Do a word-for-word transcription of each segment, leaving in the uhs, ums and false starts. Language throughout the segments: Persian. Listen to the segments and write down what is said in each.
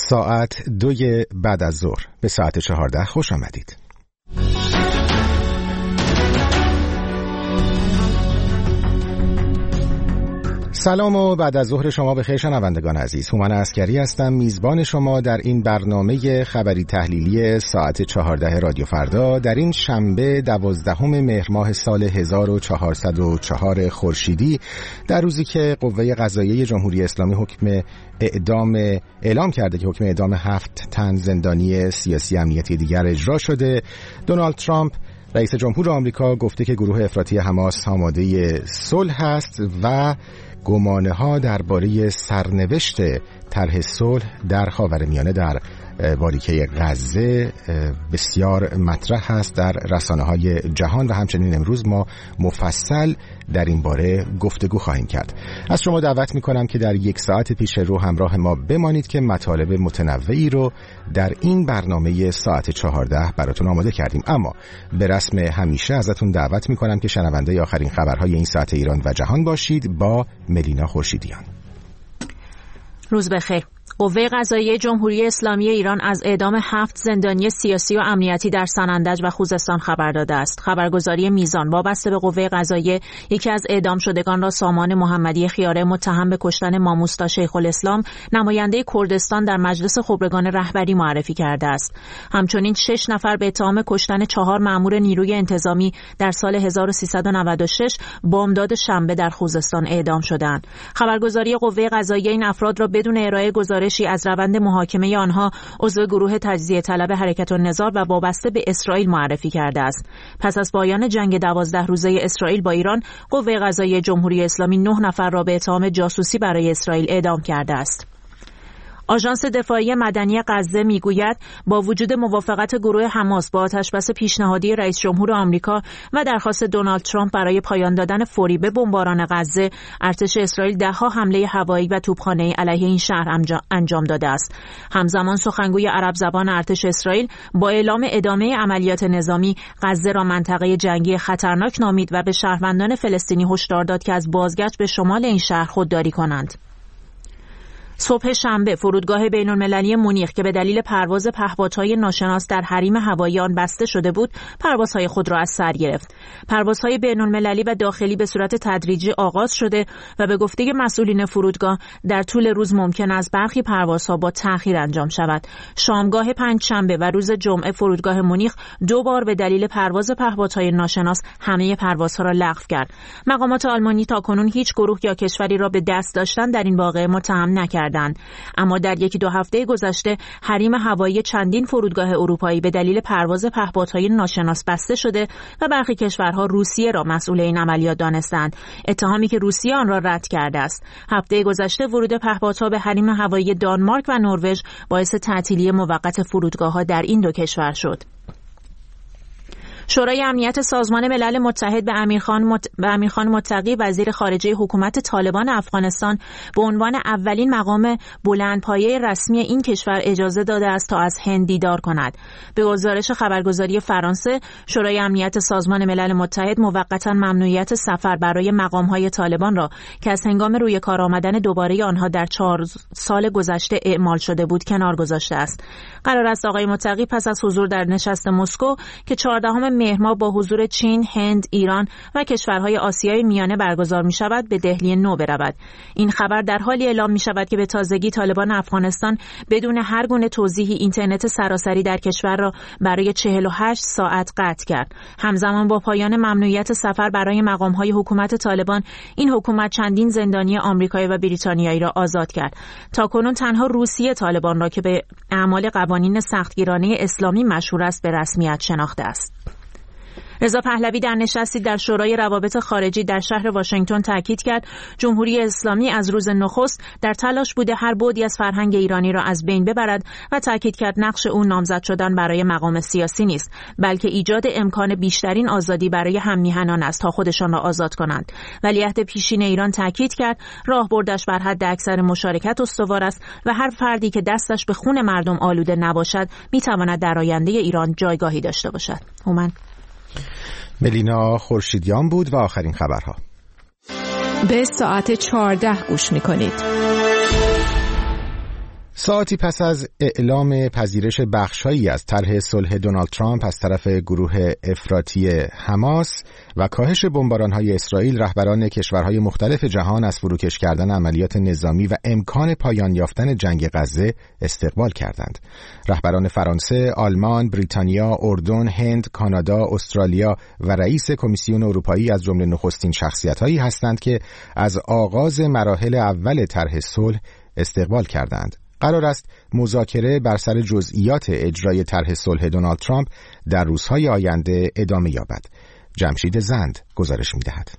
ساعت دوی بعد از ظهر به ساعت چهارده خوش آمدید. سلام و بعد از ظهر شما بخیر شنوندگان عزیز. هومن عسکری هستم، میزبان شما در این برنامه خبری تحلیلی ساعت چهارده رادیو فردا در این شنبه دوازدهم مهر ماه سال هزار و چهارصد و چهار خورشیدی، در روزی که قوه قضاییه جمهوری اسلامی حکم اعدام اعلام کرده که حکم اعدام هفت تن زندانی سیاسی امنیتی دیگر اجرا شده. دونالد ترامپ رئیس جمهور آمریکا گفته که گروه افراطی حماس آماده صلح است و گمانه ها درباره سرنوشت طرح صلح در خاورمیانه در باریکه غزه بسیار مطرح است در رسانه‌های جهان و همچنین امروز ما مفصل در این باره گفتگو خواهیم کرد. از شما دعوت می‌کنم که در یک ساعت پیش رو همراه ما بمانید که مطالب متنوعی رو در این برنامه ساعت چهارده براتون آماده کردیم. اما به رسم همیشه ازتون دعوت می‌کنم که شنونده آخرین خبرهای این ساعت ایران و جهان باشید با ملینا خورشیدیان. روز بخیر. قوه قضاییه جمهوری اسلامی ایران از اعدام هفت زندانی سیاسی و امنیتی در سنندج و خوزستان خبر داده است. خبرگزاری میزان وابسته به قوه قضاییه یکی از اعدام شدگان را سامان محمدی خیاره متهم به کشتن ماموستا شیخ الاسلام نماینده کردستان در مجلس خبرگان رهبری معرفی کرده است. همچنین شش نفر به اتهام کشتن چهار مأمور نیروی انتظامی در سال هزار و سیصد و نود و شش بامداد شنبه در خوزستان اعدام شدند. خبرگزاری قوه قضاییه این افراد را بدون ارائه گزارشی از روند محاکمه آنها عضو گروه تجزیه طلب حرکت النظار و وابسته به اسرائیل معرفی کرده است. پس از پایان جنگ دوازده روزه اسرائیل با ایران، قوه قضاییه جمهوری اسلامی نه نفر را به اتهام جاسوسی برای اسرائیل اعدام کرده است. آژانس دفاعی مدنی غزه میگوید با وجود موافقت گروه حماس با آتشبس پیشنهادی رئیس جمهور آمریکا و درخواست دونالد ترامپ برای پایان دادن فوری به بمباران غزه، ارتش اسرائیل ده‌ها حمله هوایی و توپخانه‌ای علیه این شهر انجام داده است. همزمان سخنگوی عرب زبان ارتش اسرائیل با اعلام ادامه عملیات نظامی غزه را منطقه جنگی خطرناک نامید و به شهروندان فلسطینی هشدار داد که از بازگشت به شمال این شهر خودداری کنند. صبح شنبه فرودگاه بین‌المللی مونیخ که به دلیل پرواز پهپادهای ناشناس در حریم هوایی آن بسته شده بود، پروازهای خود را از سر گرفت. پروازهای بین‌المللی و داخلی به صورت تدریجی آغاز شده و به گفته مسئولین فرودگاه در طول روز ممکن است برخی پروازها با تأخیر انجام شود. شامگاه پنجشنبه و روز جمعه فرودگاه مونیخ دو بار به دلیل پرواز پهپادهای ناشناس همه پروازها را لغو کرد. مقامات آلمانی تاکنون هیچ گروه یا کشوری را به دست داشتن در این واقعه متهم نکردند. اما در یکی دو هفته گذشته حریم هوایی چندین فرودگاه اروپایی به دلیل پرواز پهپادهای ناشناس بسته شده و برخی کشورها روسیه را مسئول این عملیات دانستند، اتهامی که روسیه آن را رد کرده است. هفته گذشته ورود پهپادها به حریم هوایی دانمارک و نروژ باعث تعطیلی موقت فرودگاه‌ها در این دو کشور شد. شورای امنیت سازمان ملل متحد به امیرخان مت... به امیرخان متقی وزیر خارجه حکومت طالبان افغانستان به عنوان اولین مقام بلندپایه رسمی این کشور اجازه داده است تا از هند دیدار کند. به گزارش خبرگزاری فرانسه، شورای امنیت سازمان ملل متحد موقتا ممنوعیت سفر برای مقام‌های طالبان را که از هنگام روی کار آمدن دوباره آنها در چهار سال گذشته اعمال شده بود کنار گذاشته است. قرار است آقای متقی پس از حضور در نشست مسکو که چهاردهم مهر ماه با حضور چین، هند، ایران و کشورهای آسیای میانه برگزار می شود به دهلی نو برود. این خبر در حالی اعلام می شود که به تازگی طالبان افغانستان بدون هر گونه توضیحی اینترنت سراسری در کشور را برای چهل و هشت ساعت قطع کرد. همزمان با پایان ممنوعیت سفر برای مقام‌های حکومت طالبان، این حکومت چندین زندانی آمریکایی و بریتانیایی را آزاد کرد. تاکنون تنها روسیه طالبان را که به اعمال قوانین سختگیرانه اسلامی مشهور است به رسمیت شناخته است. رضا پهلوی در نشستی در شورای روابط خارجی در شهر واشنگتن تاکید کرد جمهوری اسلامی از روز نخست در تلاش بوده هر بعدی از فرهنگ ایرانی را از بین ببرد و تاکید کرد نقش او نامزد شدن برای مقام سیاسی نیست، بلکه ایجاد امکان بیشترین آزادی برای هم‌میهنان است تا خودشان را آزاد کنند. ولیعهد پیشین ایران تاکید کرد راهبردش بر حد اکثر مشارکت استوار است و هر فردی که دستش به خون مردم آلوده نباشد میتواند در آینده ایران جایگاهی داشته باشد. هومن ملینا خورشیدیان بود و آخرین خبرها. به ساعت چهارده گوش می‌کنید. ساعتی پس از اعلام پذیرش بخش‌هایی از طرح صلح دونالد ترامپ از طرف گروه افراطی حماس و کاهش بمباران‌های اسرائیل، رهبران کشورهای مختلف جهان از فروکش کردن عملیات نظامی و امکان پایان یافتن جنگ غزه استقبال کردند. رهبران فرانسه، آلمان، بریتانیا، اردن، هند، کانادا، استرالیا و رئیس کمیسیون اروپایی از جمله نخستین شخصیت‌هایی هستند که از آغاز مراحل اول طرح صلح استقبال کردند. قرار است مذاکره بر سر جزئیات اجرای طرح صلح دونالد ترامپ در روزهای آینده ادامه یابد. جمشید زند گزارش می‌دهد.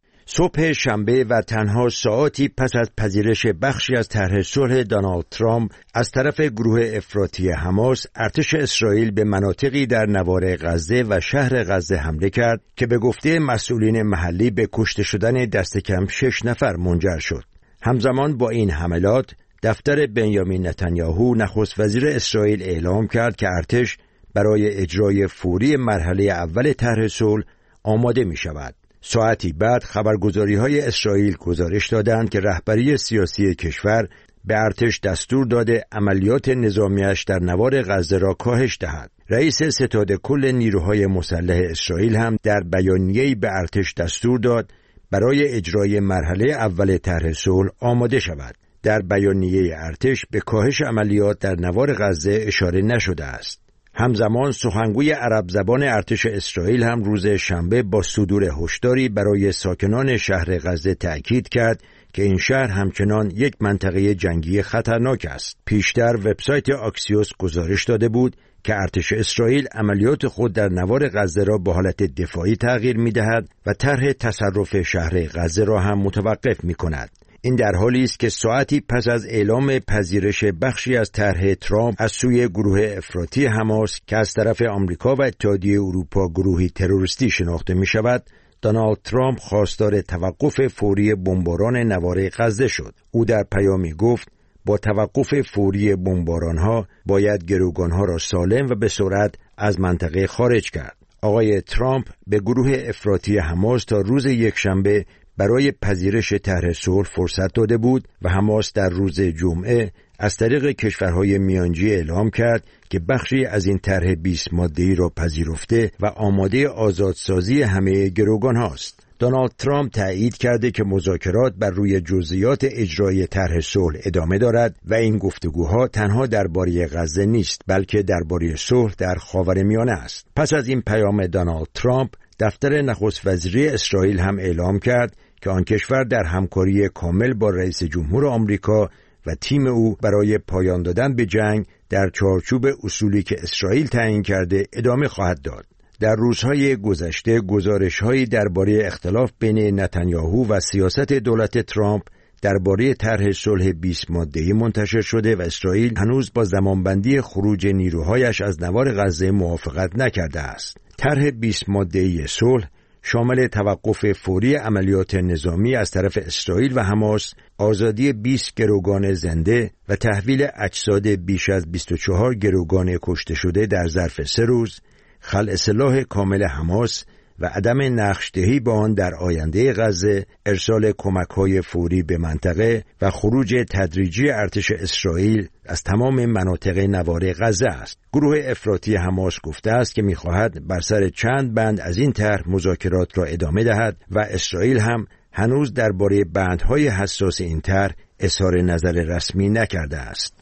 صبح شنبه و تنها ساعتی پس از پذیرش بخشی از طرح صلح دونالد ترامپ از طرف گروه افراطی حماس، ارتش اسرائیل به مناطقی در نوار غزه و شهر غزه حمله کرد که به گفته مسئولین محلی به کشته شدن دست کم شش نفر منجر شد. همزمان با این حملات، دفتر بنیامین نتانیاهو نخست وزیر اسرائیل اعلام کرد که ارتش برای اجرای فوری مرحله اول طرح صلح آماده می شود. ساعتی بعد خبرگزاری‌های اسرائیل گزارش دادند که رهبری سیاسی کشور به ارتش دستور داده عملیات نظامیش در نوار غزه را کاهش دهد. رئیس ستاد کل نیروهای مسلح اسرائیل هم در بیانیه‌ای به ارتش دستور داد برای اجرای مرحله اول طرح صلح آماده شود. در بیانیه ارتش به کاهش عملیات در نوار غزه اشاره نشده است. همزمان سخنگوی عرب زبان ارتش اسرائیل هم روز شنبه با صدور هشداری برای ساکنان شهر غزه تأکید کرد که این شهر همچنان یک منطقه جنگی خطرناک است. پیشتر وبسایت آکسیوس گزارش داده بود که ارتش اسرائیل عملیات خود در نوار غزه را به حالت دفاعی تغییر می‌دهد و طرح تصرف شهر غزه را هم متوقف می‌کند. این در حالی است که ساعتی پس از اعلام پذیرش بخشی از طرح ترامپ از سوی گروه افراطی حماس که از طرف آمریکا و اتحادیه اروپا گروهی تروریستی شناخته می شود، دونالد ترامپ خواستار توقف فوری بمباران نوار غزه شد. او در پیامی گفت با توقف فوری بمباران‌ها باید گروگان‌ها را سالم و به سرعت از منطقه خارج کرد. آقای ترامپ به گروه افراطی حماس تا روز یکشنبه برای پذیرش طرح صلح فرصت داده بود و حماس در روز جمعه از طریق کشورهای میانجی اعلام کرد که بخشی از این طرح بیست ماده‌ای را پذیرفته و آماده آزادسازی همه گروگان هاست. دونالد ترامپ تایید کرده که مذاکرات بر روی جزئیات اجرای طرح صلح ادامه دارد و این گفتگوها تنها درباره غزه نیست، بلکه درباره صلح در خاورمیانه است. پس از این پیام دونالد ترامپ، دفتر نخست وزیری اسرائیل هم اعلام کرد که آن کشور در همکاری کامل با رئیس جمهور آمریکا و تیم او برای پایان دادن به جنگ در چارچوب اصولی که اسرائیل تعیین کرده ادامه خواهد داد. در روزهای گذشته گزارش‌هایی درباره اختلاف بین نتانیاهو و سیاست دولت ترامپ درباره طرح صلح بیست ماده‌ای منتشر شده و اسرائیل هنوز با زمانبندی خروج نیروهایش از نوار غزه موافقت نکرده است. طرح بیست ماده‌ای صلح شامل توقف فوری عملیات نظامی از طرف اسرائیل و حماس، آزادی بیست گروگان زنده و تحویل اجساد بیش از بیست و چهار گروگان کشته شده در ظرف سه روز، خلع سلاح کامل حماس و عدم نقش‌دهی با آن در آینده غزه، ارسال کمک‌های فوری به منطقه و خروج تدریجی ارتش اسرائیل از تمام مناطق نوار غزه است. گروه افراطی حماس گفته است که می‌خواهد بر سر چند بند از این طرح مذاکرات را ادامه دهد و اسرائیل هم هنوز درباره بندهای حساس این طرح اظهار نظر رسمی نکرده است.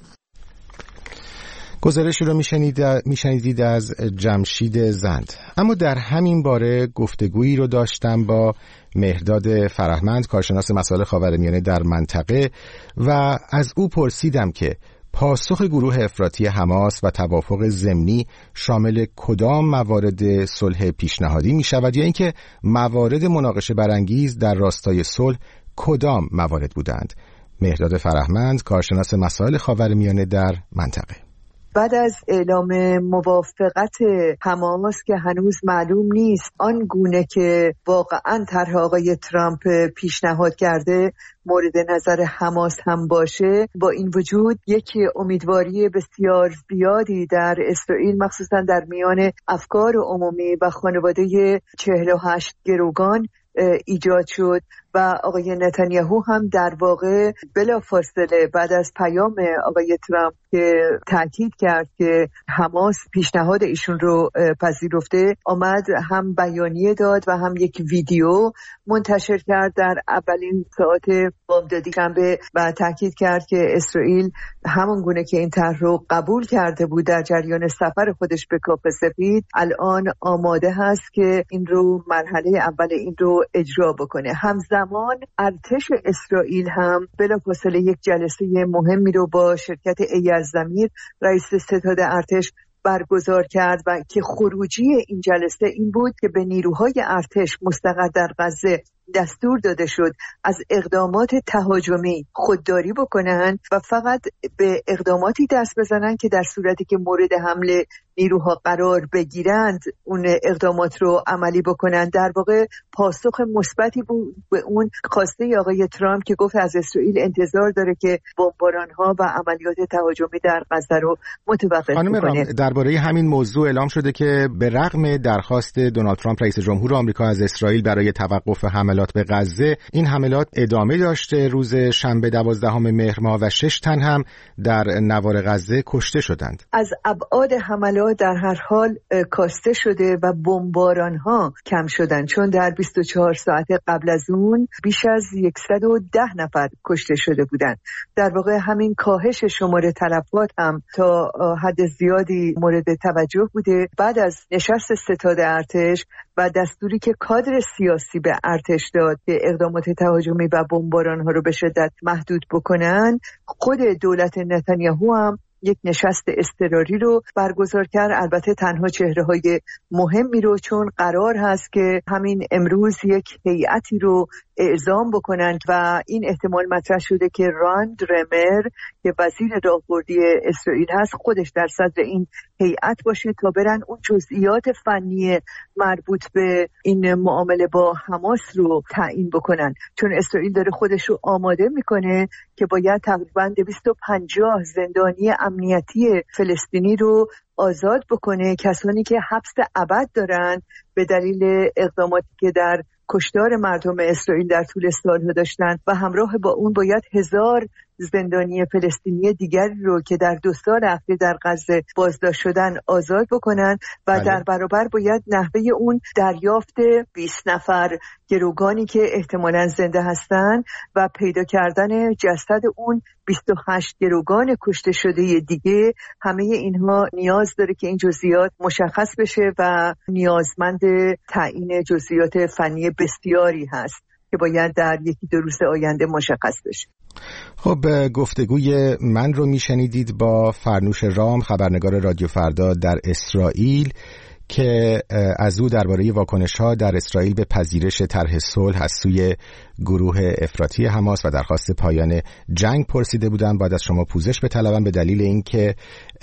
گزارشی رو میشنیدید از جمشید زند. اما در همین باره گفتگویی رو داشتم با مهرداد فرهمند، کارشناس مسائل خاورمیانه در منطقه، و از او پرسیدم که پاسخ گروه افراطی حماس و توافق ضمنی شامل کدام موارد صلح پیشنهادی می شود، یا اینکه موارد مناقشه برانگیز در راستای صلح کدام موارد بودند. مهرداد فرهمند، کارشناس مسائل خاورمیانه در منطقه. بعد از اعلام موافقت حماس که هنوز معلوم نیست آن گونه که واقعا طرح آقای ترامپ پیشنهاد کرده مورد نظر حماس هم باشه، با این وجود یکی امیدواری بسیار زیادی در اسرائیل مخصوصا در میان افکار عمومی و خانواده چهل و هشت گروگان ایجاد شد و آقای نتانیاهو هم در واقع بلافاصله بعد از پیام آقای ترامپ که تاکید کرد که حماس پیشنهاد ایشون رو پذیرفته، آمد هم بیانیه داد و هم یک ویدیو منتشر کرد در اولین ساعت بامدادی شنبه و تاکید کرد که اسرائیل همون گونه که این طرح رو قبول کرده بود در جریان سفر خودش به کاخ سفید، الان آماده هست که این رو مرحله اول این رو اجرا بکنه. همزمان ارتش اسرائیل هم بلافاصله یک جلسه مهمی رو با شرکت ایرزمیر رئیس ستاد ارتش برگزار کرد و که خروجی این جلسه این بود که به نیروهای ارتش مستقر در غزه دستور داده شد از اقدامات تهاجمی خودداری بکنن و فقط به اقداماتی دست بزنن که در صورتی که مورد حمله نیروها قرار بگیرند اون اقدامات رو عملی بکنن. در واقع پاسخ مثبتی بود به اون خواسته آقای ترامپ که گفت از اسرائیل انتظار داره که بمباران‌ها و عملیات تهاجمی در غزه رو متوقف کنه. درباره همین موضوع اعلام شده که به رغم درخواست دونالد ترامپ رئیس جمهور آمریکا از اسرائیل برای توقف حملات به غزه، این حملات ادامه داشته. روز شنبه دوازدهم مهر ماه و شش تن هم در نوار غزه کشته شدند. از ابعاد حملات در هر حال کاسته شده و بمباران ها کم شدن، چون در بیست و چهار ساعت قبل از اون بیش از صد و ده نفر کشته شده بودند. در واقع همین کاهش شمار تلفات هم تا حد زیادی مورد توجه بوده. بعد از نشست ستاد ارتش و دستوری که کادر سیاسی به ارتش داد که اقدامات تهاجمی و بمباران ها رو به شدت محدود بکنن، خود دولت نتانیاهو هم یک نشست اضطراری رو برگزار کرد. البته تنها چهره‌های مهمی رو، چون قرار هست که همین امروز یک هیئتی رو اعزام بکنند و این احتمال مطرح شده که راند رمر که وزیر راهبردی اسرائیل هست خودش در صدر این هیئت باشه تا برن اون جزئیات فنی مربوط به این معامله با حماس رو تعیین بکنن، چون اسرائیل داره خودش رو آماده میکنه که باید تقریباً دویست و پنجاه زندانی امنیتی فلسطینی رو آزاد بکنه، کسانی که حبس ابد دارن به دلیل اقداماتی که در کشتار مردم اسرائیل در طول سالها داشتن و همراه با اون باید هزار زندانی فلسطینی دیگری رو که در دو سال اخیر در غزه بازداشت شدن آزاد بکنن و بله. در برابر باید نحوه اون دریافت بیست نفر گروگانی که احتمالاً زنده هستن و پیدا کردن جسد اون بیست و هشت گروگان کشته شده دیگه، همه اینها نیاز داره که این جزئیات مشخص بشه و نیازمند تعیین جزئیات فنی بسیاری هست که باید در یکی دو روز آینده مشخص بشه. خب، گفتگوی من رو میشنیدید با فرنوش رام، خبرنگار رادیو فردا در اسرائیل، که از او درباره واکنش‌ها در اسرائیل به پذیرش طرح صلح از سوی گروه افراطی حماس و درخواست پایان جنگ پرسیده بودم. باید از شما پوزش بطلبم به دلیل اینکه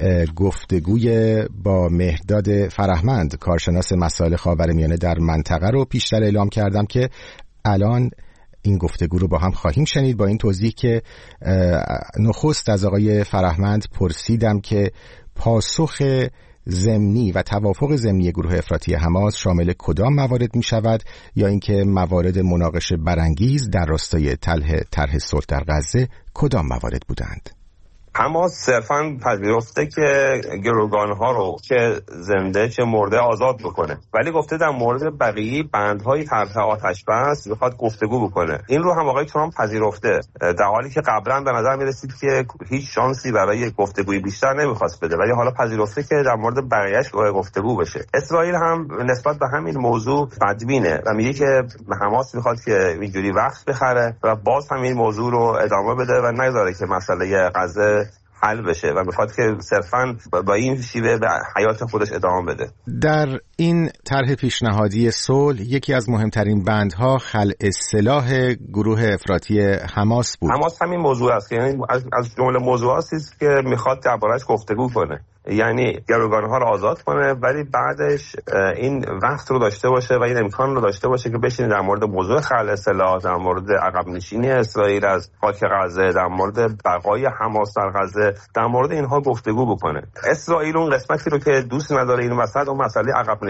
گفتگوی با مهرداد فرهمند، کارشناس مسائل خاورمیانه در منطقه رو پیشتر اعلام کردم که الان این گفتگو رو با هم خواهیم شنید، با این توضیح که نخست از آقای فرهمند پرسیدم که پاسخ ضمنی و توافق ضمنی گروه افراطی حماس شامل کدام موارد می شود، یا اینکه موارد مناقشه برانگیز در راستای طرح صلح در غزه کدام موارد بودند. حماس صرفاً پذیرفته که گروگان‌ها رو که زنده چه مرده آزاد بکنه، ولی گفته در مورد بقیه بندهای طرح آتش بس میخواد گفتگو بکنه. این رو هم آقای ترامپ پذیرفته، در حالی که قبلا به نظر میرسید که هیچ شانسی برای گفتگوی بیشتر نمیخواست بده، ولی حالا پذیرفته که در مورد بقیه‌اش گفتگو بشه. اسرائیل هم نسبت به همین موضوع بدبینه و میگه که حماس میخواد که اینجوری وقت بخره و باز هم این موضوع رو ادامه بده و نذاره که مسئله غزه حل بشه و میخواد که صرفاً با این شیوه به حیات خودش ادامه بده. در این طرح پیشنهادی صلح یکی از مهمترین بندها خلع سلاح گروه افراطی حماس بود. حماس همین موضوع است، یعنی از جمله موضوعاتی است که میخواد درباره‌اش گفتگو کنه، یعنی گروگان‌ها رو آزاد کنه ولی بعدش این وقت رو داشته باشه و این امکان رو داشته باشه که بشینه در مورد موضوع خلع سلاح، در مورد عقب نشینی اسرائیل از خاک غزه، در مورد بقای حماس در غزه، در مورد اینها گفتگو بکنه. اسرائیل اون قسمتی رو که دوست نداره این وسط اون مسئله عقب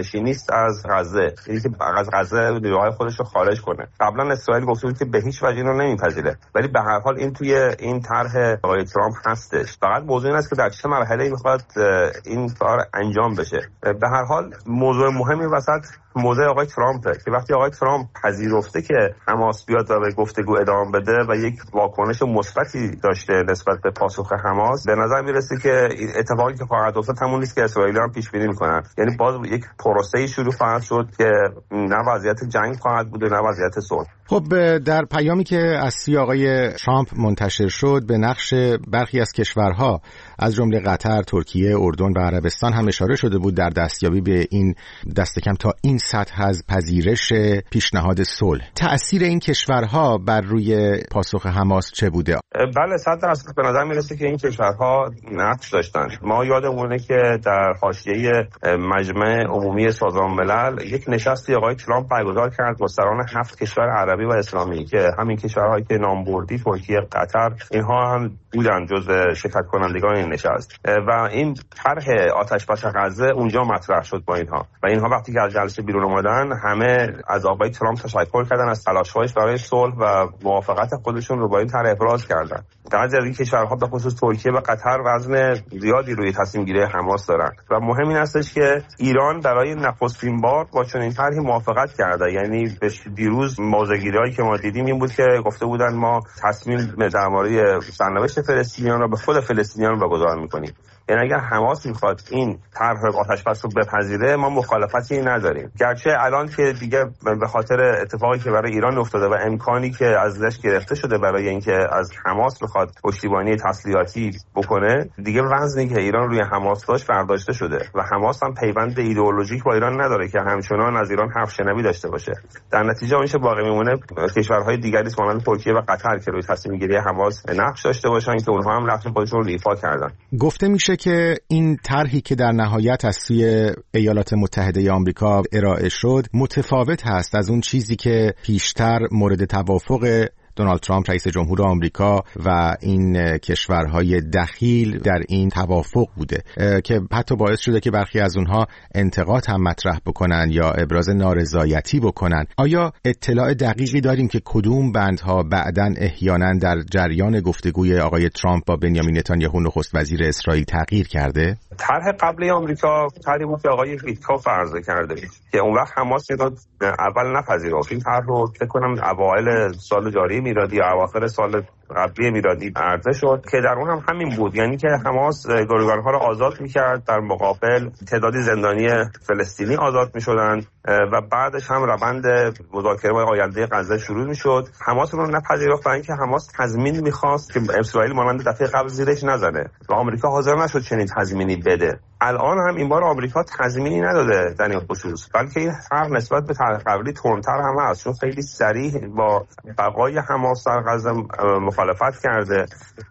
جانشینی است از غزه، اینکه از غزه نیروهای خودش رو خارج کنه. قبلا اسرائیل گفته بود که به هیچ وجه اینو نمیپذیره، ولی به هر حال این توی این طرح آقای ترامپ هستش. فقط موضوع این است که در چه مرحله‌ای میخواد این کار انجام بشه. به هر حال موضوع مهمی وسط موضوع آقای ترامپه که وقتی آقای ترامپ پذیرفته که حماس بیاد و به گفتگو ادامه بده و یک واکنش مثبتی داشته نسبت به پاسخ حماس، به نظر میرسه که اتفاقی که خواهد افتاد همون نیست که اسرائیلی‌ها پیش بینی میکنن. یعنی باز یک پروسه‌ای شروع خواهد شد که نه وضعیت جنگ خواهد بود و نه وضعیت صلح. خب در پیامی که از سوی آقای ترامپ منتشر شد به نقش برخی از کشورها از جمله قطر، ترکیه، اردن و عربستان هم اشاره شده بود در دستیابی به این دست کم تا این سطح از پذیرش پیشنهاد صلح. تأثیر این کشورها بر روی پاسخ حماس چه بوده؟ بله صد درصد به نظر میرسه که این کشورها نقش داشتن. ما یادمونه که در حاشیه مجمع عمومی سازمان ملل یک نشستی آقای ترامپ برگزار کرد با سران هفت کشور عربی و اسلامی که همین کشورهایی که نام بردی، ترکیه، قطر، اینها هم بودن جزو شرکت کنندگان این نشست و این طرح آتش‌بس غزه اونجا مطرح شد با اینها و اینها وقتی که از جلسه بیرون اومدن همه از آقای ترامپ تشکر کردن از تلاش‌هایش برای صلح و موافقت خودشون رو با این طرح ابراز کردن. بعضی از این کشورها به خصوص ترکیه و قطر وزن زیادی روی تصمیم گیری حماس دارن و مهم این استش که ایران برای نخستین بار با چنین طرحی موافقت کرده. یعنی دیروز موضع‌گیری‌هایی که ما دیدیم این بود که گفته بودن ما تصمیم در مورد سرنوشت فلسطینیان را به خود فلسطینیان واگذار می‌کنیم. یعنی اگر حماس میخواد این طرح آتش‌بس رو بپذیره ما مخالفتی نداریم، گرچه الان که دیگه به خاطر اتفاقی که برای ایران افتاده و امکانی که ازش گرفته شده برای اینکه از حماس بخواد پشتیبانی تسلیحاتی بکنه، دیگه وزنی که ایران روی حماس داشت برداشته شده و حماس هم پیوند ایدئولوژیک با ایران نداره که همچنان از ایران حرف شنوی داشته باشه. در نتیجه اونش باقی میمونه کشورهای دیگری مانند ترکیه و قطر که روی تصمیم گیری حماس نقش داشته باشن که اونها هم نقش خودشون رو ایفا کردن. گفته میشه که این طرحی که در نهایت از سوی ایالات متحده آمریکا ارائه شد متفاوت هست از اون چیزی که پیشتر مورد توافق دونالد ترامپ رئیس جمهور آمریکا و این کشورهای دخیل در این توافق بوده که حتی باعث شده که برخی از اونها انتقاد هم مطرح بکنن یا ابراز نارضایتی بکنن. آیا اطلاع دقیقی داریم که کدوم بندها بعداً احیانا در جریان گفتگوی آقای ترامپ با بنیامین نتانیاهو نخست وزیر اسرائیل تغییر کرده؟ طرح قبلی آمریکا طرحی بود که آقای ویتکاف عرضه کرده که اون وقت حماس رو اول نپذیرفت. این طرح رو فکر کنم اوایل سال جاری میلادی یا اواخر سال قبلی میلادی عرضه شد که در اون هم همین بود، یعنی که حماس گروگان‌ها رو آزاد می‌کرد، در مقابل تعدادی زندانی فلسطینی آزاد می‌شدن و بعدش هم روند مذاکره با آینده غزه شروع می‌شد. حماس رو نپذیرفت برای اینکه حماس تضمین می‌خواست که اسرائیل مانند دفعه قبل زیرش نزنه و آمریکا حاضر نشد چنین تضمینی بده. الان هم این بار آمریکا تضمینی نداده در این خصوص، بلکه این طرح نسبت به طرح قبلی تندتر هم هست، چون خیلی صریح با بقای حماس در غزه مخالفت کرده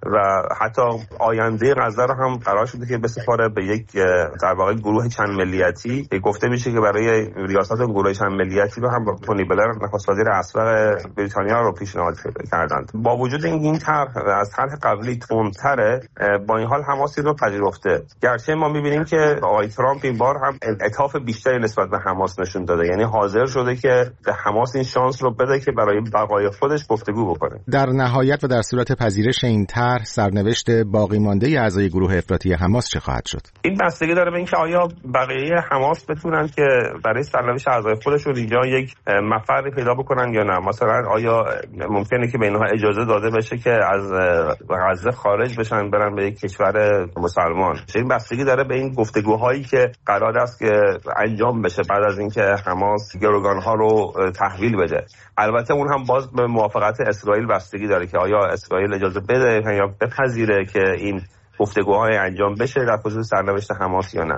و حتی آینده غزه رو هم قرار شده که بسپاره به یک در واقع گروه چند ملیتی. گفته میشه که برای ریاست گروه چند ملیتی رو هم با تونی بلر نخست وزیر اسبق بریتانیا رو پیشنهاد کردند. با وجود این این طرح از طرح قبلی تندتره، با این حال حماسی رو پذیرفته، گرچه ما میبینیم که آقای ترامپ این بار هم انعطاف بیشتری نسبت به حماس نشون داده، یعنی حاضر شده که به حماس این شانس رو بده که برای بقای خودش گفتگو بکنه. در نهایت و در صورت پذیرش این طرح سرنوشت باقی مانده اعضای گروه افراطی حماس چه خواهد شد؟ این بستگی داره به اینکه آیا بقیه حماس بتونن که برای سرنوشت اعضای خودشون اینجا یک مفری پیدا بکنن یا نه. مثلا آیا ممکنه که به اینها اجازه داده بشه که از غزه خارج بشن برن به یک کشور مسلمان؟ این بستگی داره به این گفتگوهایی که قرار است که انجام بشه بعد از اینکه حماس گروگان‌ها رو تحویل بده. البته اون هم باز به موافقت اسرائیل بستگی داره که آیا اسرائیل اجازه بده یا بپذیره که این گفتگوهای انجام بشه در خصوص سرنوشت حماس یا نه.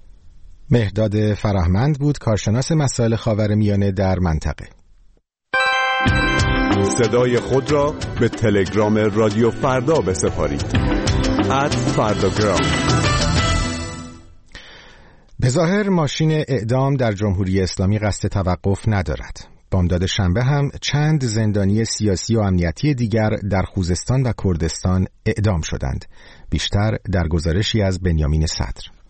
مهداد فرهمند بود، کارشناس مسائل خاورمیانه در منطقه. صدای خود را به تلگرام رادیو فردا بسپارید. ات فرداگرام. به ظاهر ماشین اعدام در جمهوری اسلامی قصد توقف ندارد. بامداد شنبه هم چند زندانی سیاسی و امنیتی دیگر در خوزستان و کردستان اعدام شدند. بیشتر در گزارشی از بنیامین صدر.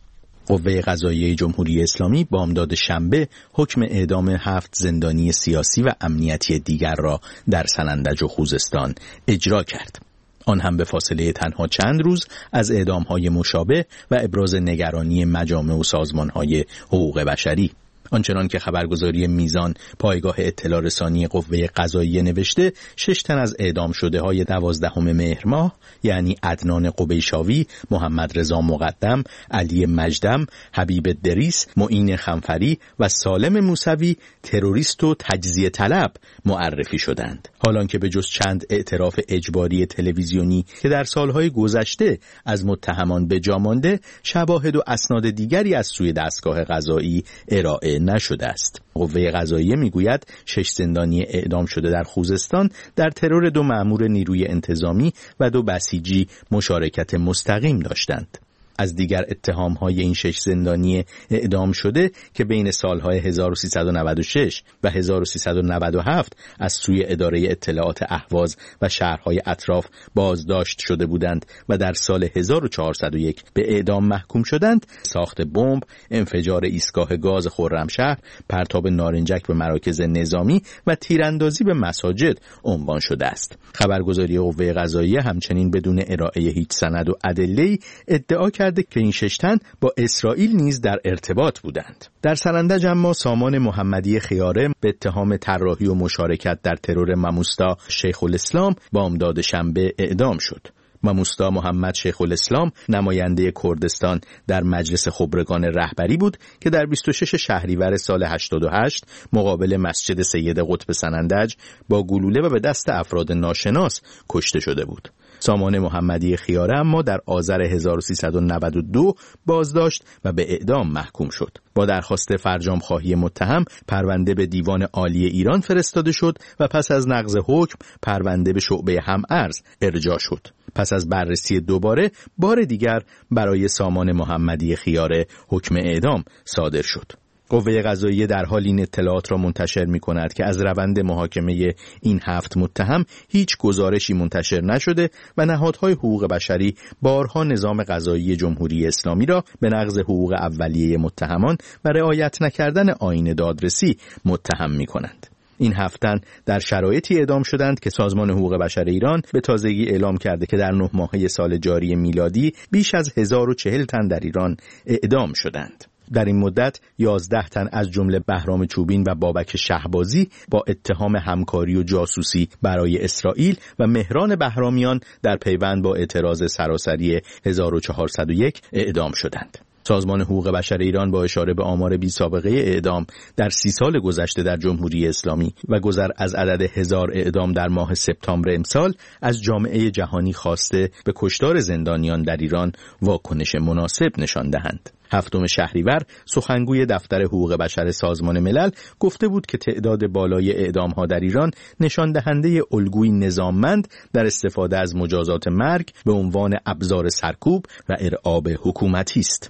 قوه قضاییه جمهوری اسلامی بامداد شنبه حکم اعدام هفت زندانی سیاسی و امنیتی دیگر را در سنندج و خوزستان اجرا کرد. آن هم به فاصله تنها چند روز از اعدام‌های مشابه و ابراز نگرانی مجامع و سازمان‌های حقوق بشری. آنچنان که خبرگزاری میزان پایگاه اطلاع رسانی قوه قضاییه نوشته، شش تن از اعدام شده های دوازدهم مهر ماه یعنی عدنان قبیشاوی، محمد رضا مقدم، علی مجدم، حبیب دریس، معین خنفری و سالم موسوی تروریست و تجزیه طلب معرفی شدند. حالان که به جز چند اعتراف اجباری تلویزیونی که در سالهای گذشته از متهمان به جا مانده، شواهد و اسناد دیگری از سوی دستگاه قضایی ارائه نشده است. قوه قضاییه میگوید شش زندانی اعدام شده در خوزستان در ترور دو مأمور نیروی انتظامی و دو بسیجی مشارکت مستقیم داشتند. از دیگر اتهام‌های این شش زندانی اعدام شده که بین سالهای هزار و سیصد و نود و شش و هزار و سیصد و نود و هفت از سوی اداره اطلاعات اهواز و شهرهای اطراف بازداشت شده بودند و در سال هزار و چهارصد و یک به اعدام محکوم شدند، ساخت بمب، انفجار ایستگاه گاز خرمشهر، پرتاب نارنجک به مراکز نظامی و تیراندازی به مساجد عنوان شده است. خبرگزاری قوه قضاییه همچنین بدون ارائه هیچ سند و ادله‌ای ادعا کرده که این شش تن با اسرائیل نیز در ارتباط بودند. در سنندج اما سامان محمدی خیاره به اتهام طراحی و مشارکت در ترور ماموستا شیخ الاسلام بامداد شنبه اعدام شد. ماموستا محمد شیخ الاسلام نماینده کردستان در مجلس خبرگان رهبری بود که در بیست و شش شهریور سال هشتاد و هشت مقابل مسجد سید قطب سنندج با گلوله و به دست افراد ناشناس کشته شده بود. سامان محمدی خیاره اما در آذر هزار و سیصد و نود و دو بازداشت و به اعدام محکوم شد. با درخواست فرجام خواهی متهم پرونده به دیوان عالی ایران فرستاده شد و پس از نقض حکم پرونده به شعبه هم‌ارز ارجاع شد. پس از بررسی دوباره بار دیگر برای سامان محمدی خیاره حکم اعدام صادر شد. قوه قضاییه در حال این اطلاعات را منتشر می کند که از روند محاکمه این هفت متهم هیچ گزارشی منتشر نشده و نهادهای حقوق بشری بارها نظام قضایی جمهوری اسلامی را به نقض حقوق اولیه متهمان و رعایت نکردن آیین دادرسی متهم می کنند. این هفت تن در شرایطی اعدام شدند که سازمان حقوق بشر ایران به تازگی اعلام کرده که در نه ماهه سال جاری میلادی بیش از هزار و چهل تن در ایران اعدام شدند. در این مدت یازده تن از جمله بهرام چوبین و بابک شهبازی با اتهام همکاری و جاسوسی برای اسرائیل و مهران بهرامیان در پیوند با اعتراض سراسری هزار و چهارصد و یک اعدام شدند. سازمان حقوق بشر ایران با اشاره به آمار بی سابقه اعدام در سی سال گذشته در جمهوری اسلامی و گذر از عدد هزار اعدام در ماه سپتامبر امسال از جامعه جهانی خواسته به کشتار زندانیان در ایران واکنش مناسب نشان دهند. هفتم شهریور سخنگوی دفتر حقوق بشر سازمان ملل گفته بود که تعداد بالای اعدام‌ها در ایران نشان دهنده الگوی نظاممند در استفاده از مجازات مرگ به عنوان ابزار سرکوب و ارعاب حکومتی است.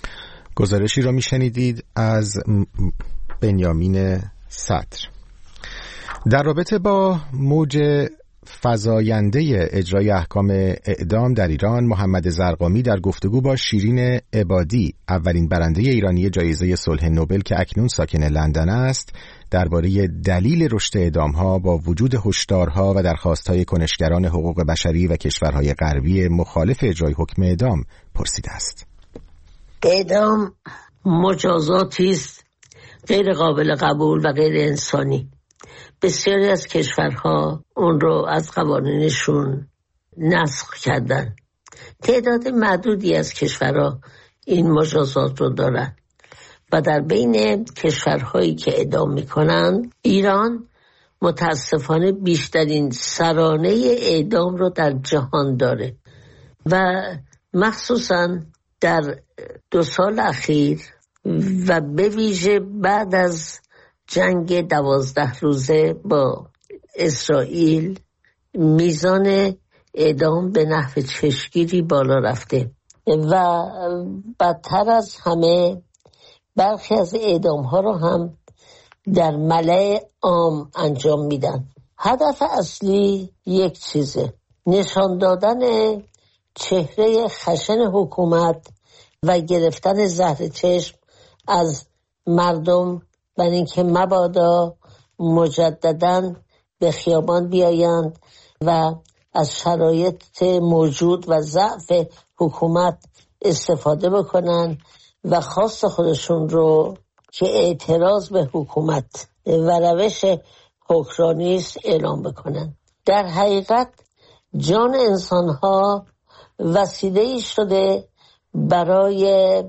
گزارشی را میشنیدید از بنیامین صدر. در رابطه با موج فزاینده اجرای احکام اعدام در ایران، محمد زرقامی در گفتگو با شیرین عبادی، اولین برنده ایرانی جایزه صلح نوبل که اکنون ساکن لندن است، درباره دلیل رشد اعدام‌ها با وجود هشدارها و درخواست‌های کنشگران حقوق بشری و کشورهای غربی مخالف اجرای حکم اعدام پرسیده است. اعدام مجازاتی است غیر قابل قبول و غیر انسانی. بسیاری از کشورها اون رو از قوانینشون نسخ کردن. تعداد معدودی از کشورها این مجازات رو دارن و در بین کشورهایی که اعدام میکنن ایران متاسفانه بیشترین سرانه اعدام رو در جهان داره و مخصوصا در دو سال اخیر و به ویژه بعد از جنگ دوازده روزه با اسرائیل میزان اعدام به نحو چشمگیری بالا رفته و بدتر از همه برخی از اعدام ها رو هم در ملأ عام انجام میدن. هدف اصلی یک چیزه: نشان دادن چهره خشن حکومت و گرفتن زهر چشم از مردم، برای اینکه مبادا مجدداً به خیابان بیایند و از شرایط موجود و ضعف حکومت استفاده بکنن و خواست خودشون رو که اعتراض به حکومت و روش حکمرانی است اعلام بکنن. در حقیقت جان انسان‌ها وسیله‌ای شده برای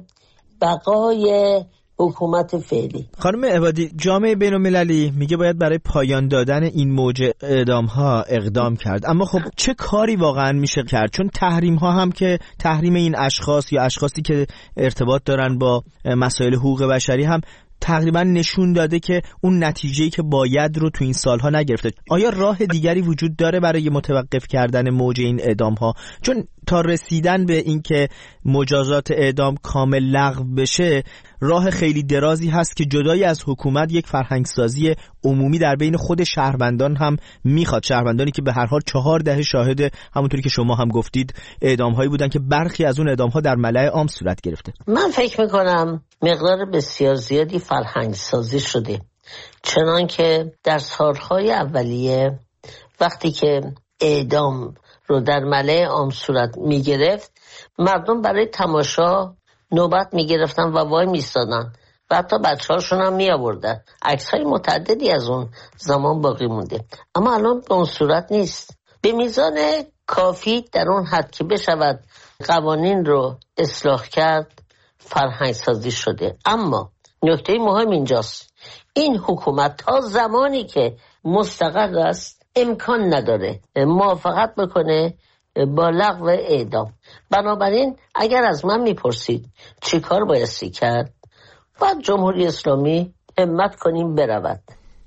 بقای حکومت فعلی. خانم عبادی، جامعه بین‌المللی میگه باید برای پایان دادن این موج اعدام‌ها اقدام کرد، اما خب چه کاری واقعا میشه کرد؟ چون تحریم‌ها هم که تحریم این اشخاص یا اشخاصی که ارتباط دارن با مسائل حقوق بشری هم تقریبا نشون داده که اون نتیجه‌ای که باید رو تو این سالها نگرفته. آیا راه دیگری وجود داره برای متوقف کردن موج این اعدام‌ها؟ چون تا رسیدن به این که مجازات اعدام کامل لغو بشه راه خیلی درازی هست که جدای از حکومت یک فرهنگسازی عمومی در بین خود شهروندان هم میخواد. شهروندانی که به هر حال چهار دهه شاهد همونطوری که شما هم گفتید اعدام‌هایی بودن که برخی از اون اعدام‌ها در ملأ عام صورت گرفته. من فکر میکنم مقدار بسیار زیادی فرهنگسازی شده، چنان که در سالهای اولیه وقتی که اعدام رو در ملأ عام صورت میگرفت، مردم برای تماشا نوبت میگرفتن و وای میستادن و حتی بچه هاشون هم می آوردن. عکس های متعددی از اون زمان باقی مونده، اما الان به اون صورت نیست. به میزان کافی در اون حد که بشود قوانین رو اصلاح کرد فرهنگ سازی شده. اما نکته مهم اینجاست، این حکومت تا زمانی که مستقر است امکان نداره موافقت بکنه با لغو اعدام. بنابراین اگر از من میپرسید چی کار بایستی کرد، باید جمهوری اسلامی همت کنیم برود.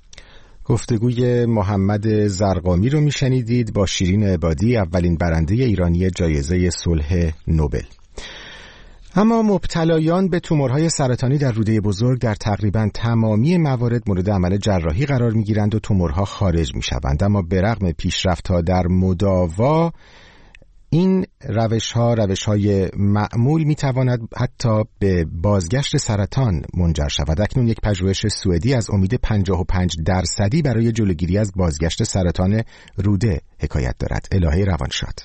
گفتگوی محمد زرقامی رو میشنیدید با شیرین عبادی، اولین برنده ایرانی جایزه صلح نوبل. اما مبتلایان به تومورهای سرطانی در روده بزرگ در تقریباً تمامی موارد مورد عمل جراحی قرار میگیرند و تومورها خارج میشوند، اما به رغم پیشرفت‌ها در مداوا این روش‌ها روش‌های معمول می‌تواند حتی به بازگشت سرطان منجر شود. اکنون یک پژوهش سوئدی از امید پنجاه و پنج درصدی برای جلوگیری از بازگشت سرطان روده حکایت دارد. الهه روانشاد.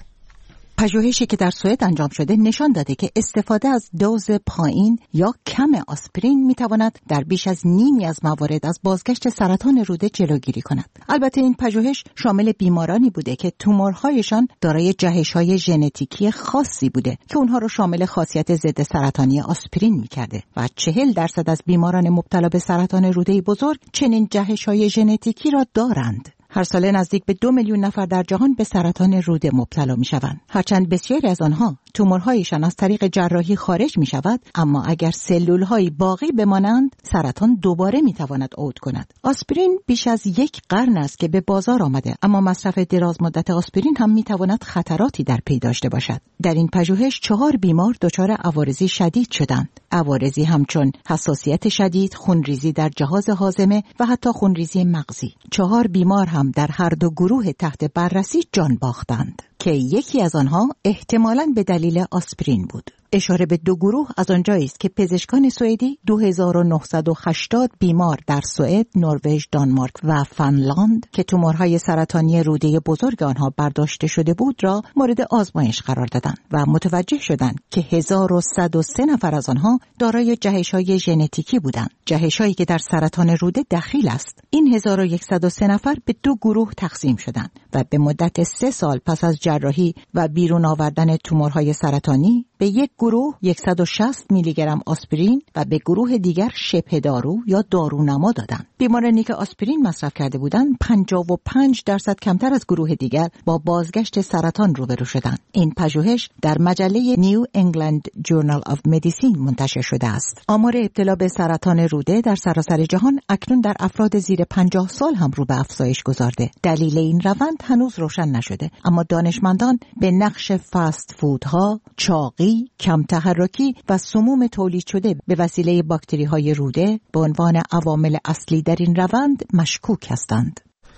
پژوهشی که در سوئد انجام شده نشان داده که استفاده از دوز پایین یا کم آسپرین میتواند در بیش از نیمی از موارد از بازگشت سرطان روده جلوگیری کند. البته این پژوهش شامل بیمارانی بوده که تومورهایشان دارای جهش‌های ژنتیکی خاصی بوده که اونها رو شامل خاصیت ضد سرطانی آسپرین میکرده و چهل درصد از بیماران مبتلا به سرطان روده بزرگ چنین جهش‌های ژنتیکی را دارند. هر ساله نزدیک به دو میلیون نفر در جهان به سرطان روده مبتلا می شوند. هرچند بسیاری از آنها تومورهایشان از طریق جراحی خارج می شود، اما اگر سلول‌های باقی بمانند سرطان دوباره می تواند عود کند. آسپرین بیش از یک قرن است که به بازار آمده، اما مصرف دراز مدت آسپرین هم می تواند خطراتی در پی داشته باشد. در این پژوهش چهار بیمار دچار عوارضی شدید شدند. عوارضی همچون حساسیت شدید، خونریزی در جهاز هاضمه و حتی خونریزی مغزی. چهار بیمار هم در هر دو گروه تحت بررسی جان باختند که یکی از آنها احتمالاً به دلیل آسپرین بود. اشاره به دو گروه از آنجایی است که پزشکان سوئدی دو هزار و نهصد و هشتاد بیمار در سوئد، نروژ، دانمارک و فنلاند که تومورهای سرطانی روده بزرگ آنها برداشته شده بود را مورد آزمایش قرار دادند و متوجه شدند که هزار و صد و سه نفر از آنها دارای جهش‌های ژنتیکی بودند، جهش‌هایی که در سرطان روده دخیل است. این هزار و صد و یک نفر به دو گروه تقسیم شدند و به مدت سه سال پس از جراحی و بیرون آوردن تومورهای سرطانی به یک گروه صد و شصت میلی گرم آسپرین و به گروه دیگر شبه دارو یا دارونما دادند. بیمارانی که آسپرین مصرف کرده بودند پنجاه و پنج درصد کمتر از گروه دیگر با بازگشت سرطان روبرو شدند. این پژوهش در مجله نیو انگلند جورنال آف مدیسین منتشر شده است. آمار ابتلا به سرطان روده در سراسر جهان اکنون در افراد زیر پنجاه سال هم رو به افزایش گذارده. دلیل این روند هنوز روشن نشده، اما دانشمندان به نقش فست فودها، چاقی، کم تحرکی و سموم تولید شده به وسیله باکتری‌های روده به عنوان عوامل اصلی در این روند مشکوک هستند.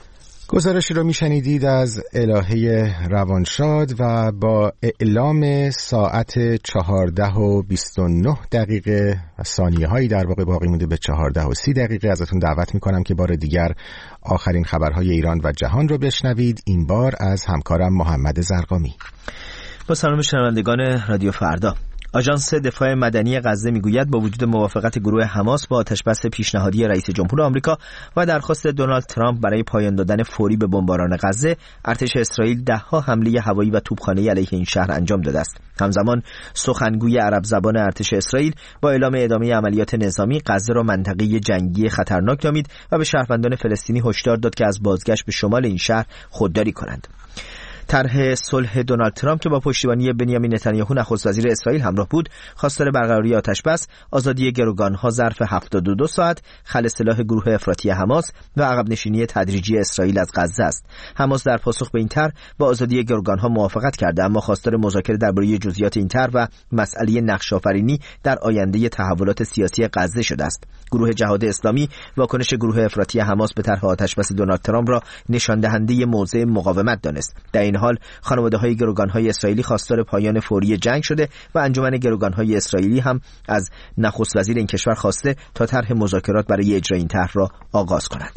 گزارشی رو میشنیدید از الهه روانشاد و با اعلام ساعت چهارده و بیست و نه دقیقه و ثانیه هایی در واقع باقی مونده به چهارده و سی دقیقه ازتون دعوت میکنم که بار دیگر آخرین خبرهای ایران و جهان رو بشنوید، این بار از همکارم محمد زرقامی. با سلام شنوندگان رادیو فردا. آژانس دفاع مدنی غزه میگوید با وجود موافقت گروه حماس با آتشبس پیشنهادی رئیس جمهور آمریکا و درخواست دونالد ترامپ برای پایان دادن فوری به بمباران غزه، ارتش اسرائیل ده‌ها حمله هوایی و توپخانه‌ای علیه این شهر انجام داده است. همزمان سخنگوی عرب زبان ارتش اسرائیل با اعلام ادامه عملیات نظامی غزه را منطقه جنگی خطرناک نامید و به شهروندان فلسطینی هشدار داد که از بازگشت به شمال این شهر خودداری کنند. طرح صلح دونالد ترامپ که با پشتیبانی بنیامین نتانیاهو نخست وزیر اسرائیل همراه بود، خواستار برقراری آتشبس، آزادی گروگانها ظرف هفتاد و دو ساعت، خلع سلاح گروه افراطی حماس و عقب نشینی تدریجی اسرائیل از غزه است. حماس در پاسخ به این طرح با آزادی گروگانها موافقت کرده، اما خواستار مذاکره درباره جزئیات این طرح و مسئله نقش‌آفرینی در آینده تحولات سیاسی غزه شده است. گروه جهاد اسلامی واکنش گروه افراطی حماس به طرح آتشبس دونالد ترامپ را نشان دهنده موضع مقاومت دانست. در این حال خانواده‌های گروگان‌های اسرائیلی خواستار پایان فوری جنگ شده و انجمن گروگان‌های اسرائیلی هم از نخست وزیر این کشور خواسته تا طرح مذاکرات برای اجرای این طرح را آغاز کند.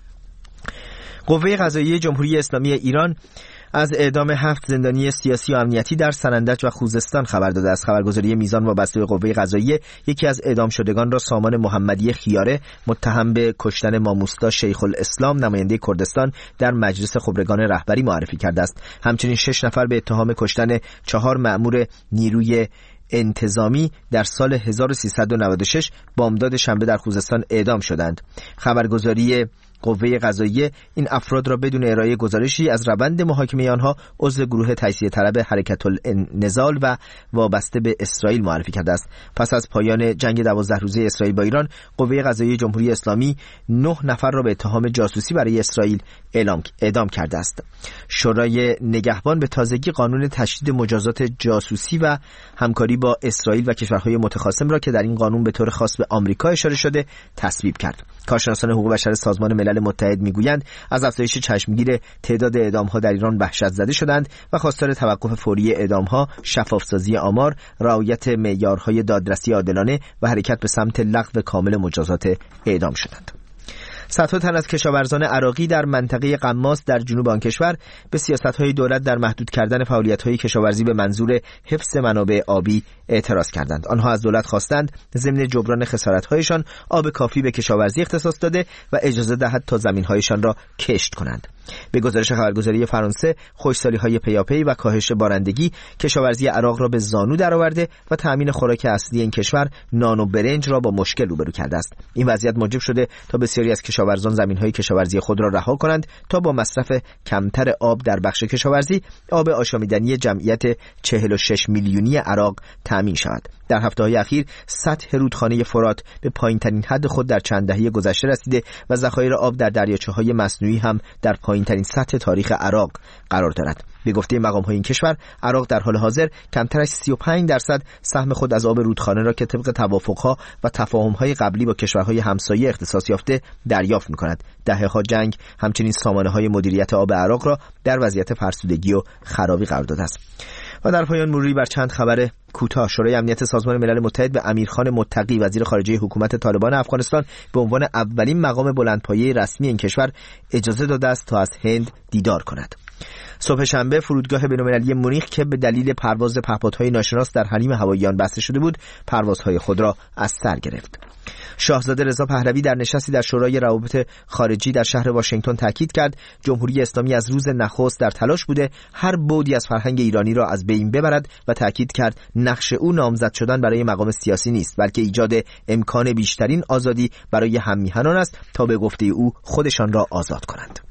قوه قضاییه جمهوری اسلامی ایران از اعدام هفت زندانی سیاسی و امنیتی در سنندج و خوزستان خبر داده است. خبرگزاری میزان وابسته به قوه قضاییه یکی از اعدام شدگان را سامان محمدی خیاره، متهم به کشتن ماموستا شیخ الاسلام نماینده کردستان در مجلس خبرگان رهبری معرفی کرده است. همچنین شش نفر به اتهام کشتن چهار مأمور نیروی انتظامی در سال هزار و سیصد و نود و شش بامداد شنبه در خوزستان اعدام شدند. خبرگزاری قوه قضاییه این افراد را بدون ارائه گزارشی از روند محاکمه آنها عضو گروه تجزیه طلب حرکت النضال و وابسته به اسرائیل معرفی کرده است. پس از پایان جنگ دوازده روزه اسرائیل با ایران، قوه قضاییه جمهوری اسلامی نه نفر را به اتهام جاسوسی برای اسرائیل اعلام اعدام کرده است. شورای نگهبان به تازگی قانون تشدید مجازات جاسوسی و همکاری با اسرائیل و کشورهای متخاصم را که در این قانون به طور خاص به آمریکا اشاره شده تصویب کرد. کارشناسان حقوق بشر سازمان ملل متحد میگویند از افزایش چشمگیر تعداد اعدام‌ها در ایران وحشت زده شدند و خواستار توقف فوری اعدام‌ها، شفافسازی آمار، رعایت معیارهای دادرسی عادلانه و حرکت به سمت لغو کامل مجازات اعدام شدند. صدها تن از کشاورزان عراقی در منطقه قماس در جنوب آن کشور به سیاست‌های دولت در محدود کردن فعالیت‌های کشاورزی به منظور حفظ منابع آبی اعتراض کردند. آنها از دولت خواستند ضمن جبران خسارت‌هایشان آب کافی به کشاورزی اختصاص داده و اجازه دهد تا زمین‌هایشان را کشت کنند. به گزارش خبرگزاری فرانسه، خشکسالی‌های پیاپی و کاهش بارندگی کشاورزی عراق را به زانو درآورده و تأمین خوراک اصلی این کشور، نان و برنج، را با مشکل روبرو کرده است. این وضعیت موجب شده تا بسیاری از کشاورزان زمین‌های کشاورزی خود را رها کنند تا با مصرف کمتر آب در بخش کشاورزی آب آشامیدنی جمعیت چهل و شش میلیونی عراق تأمین شود. در هفته‌های اخیر سطح رودخانه فرات به پایین‌ترین حد خود در چند دهه گذشته رسیده و ذخایر آب در دریاچه‌های مصنوعی هم در پایین‌ترین سطح تاریخ عراق قرار دارد. به گفته مقام‌های این کشور، عراق در حال حاضر کمتر از سی و پنج درصد سهم خود از آب رودخانه را که طبق توافق‌ها و تفاهم‌های قبلی با کشورهای همسایه اختصاص یافته دریافت می‌کند. دهه‌ها جنگ همچنین سامانه‌های مدیریت آب عراق را در وضعیت فرسودگی و خرابی قرار داده است. و در پایان مروری بر چند خبر کوتاه. شورای امنیت سازمان ملل متحد به امیرخان متقی وزیر خارجه حکومت طالبان افغانستان به عنوان اولین مقام بلندپایه رسمی این کشور اجازه داده است تا از هند دیدار کند. صبح شنبه فرودگاه بین‌المللی مونیخ که به دلیل پرواز پهپادهای ناشناس در حریم هواییان بسته شده بود، پروازهای خود را از سر گرفت. شاهزاده رضا پهلوی در نشستی در شورای روابط خارجی در شهر واشنگتن تاکید کرد جمهوری اسلامی از روز نخست در تلاش بوده هر بعدی از فرهنگ ایرانی را از بین ببرد و تاکید کرد نقش او نامزد شدن برای مقام سیاسی نیست، بلکه ایجاد امکان بیشترین آزادی برای هم‌میهنان است تا به گفته او خودشان را آزاد کنند.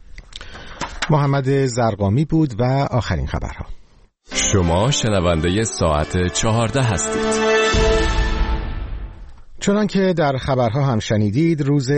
محمد زرقامی بود و آخرین خبرها. شما شنونده ساعت چهارده هستید. چنانکه در خبرها هم شنیدید، روز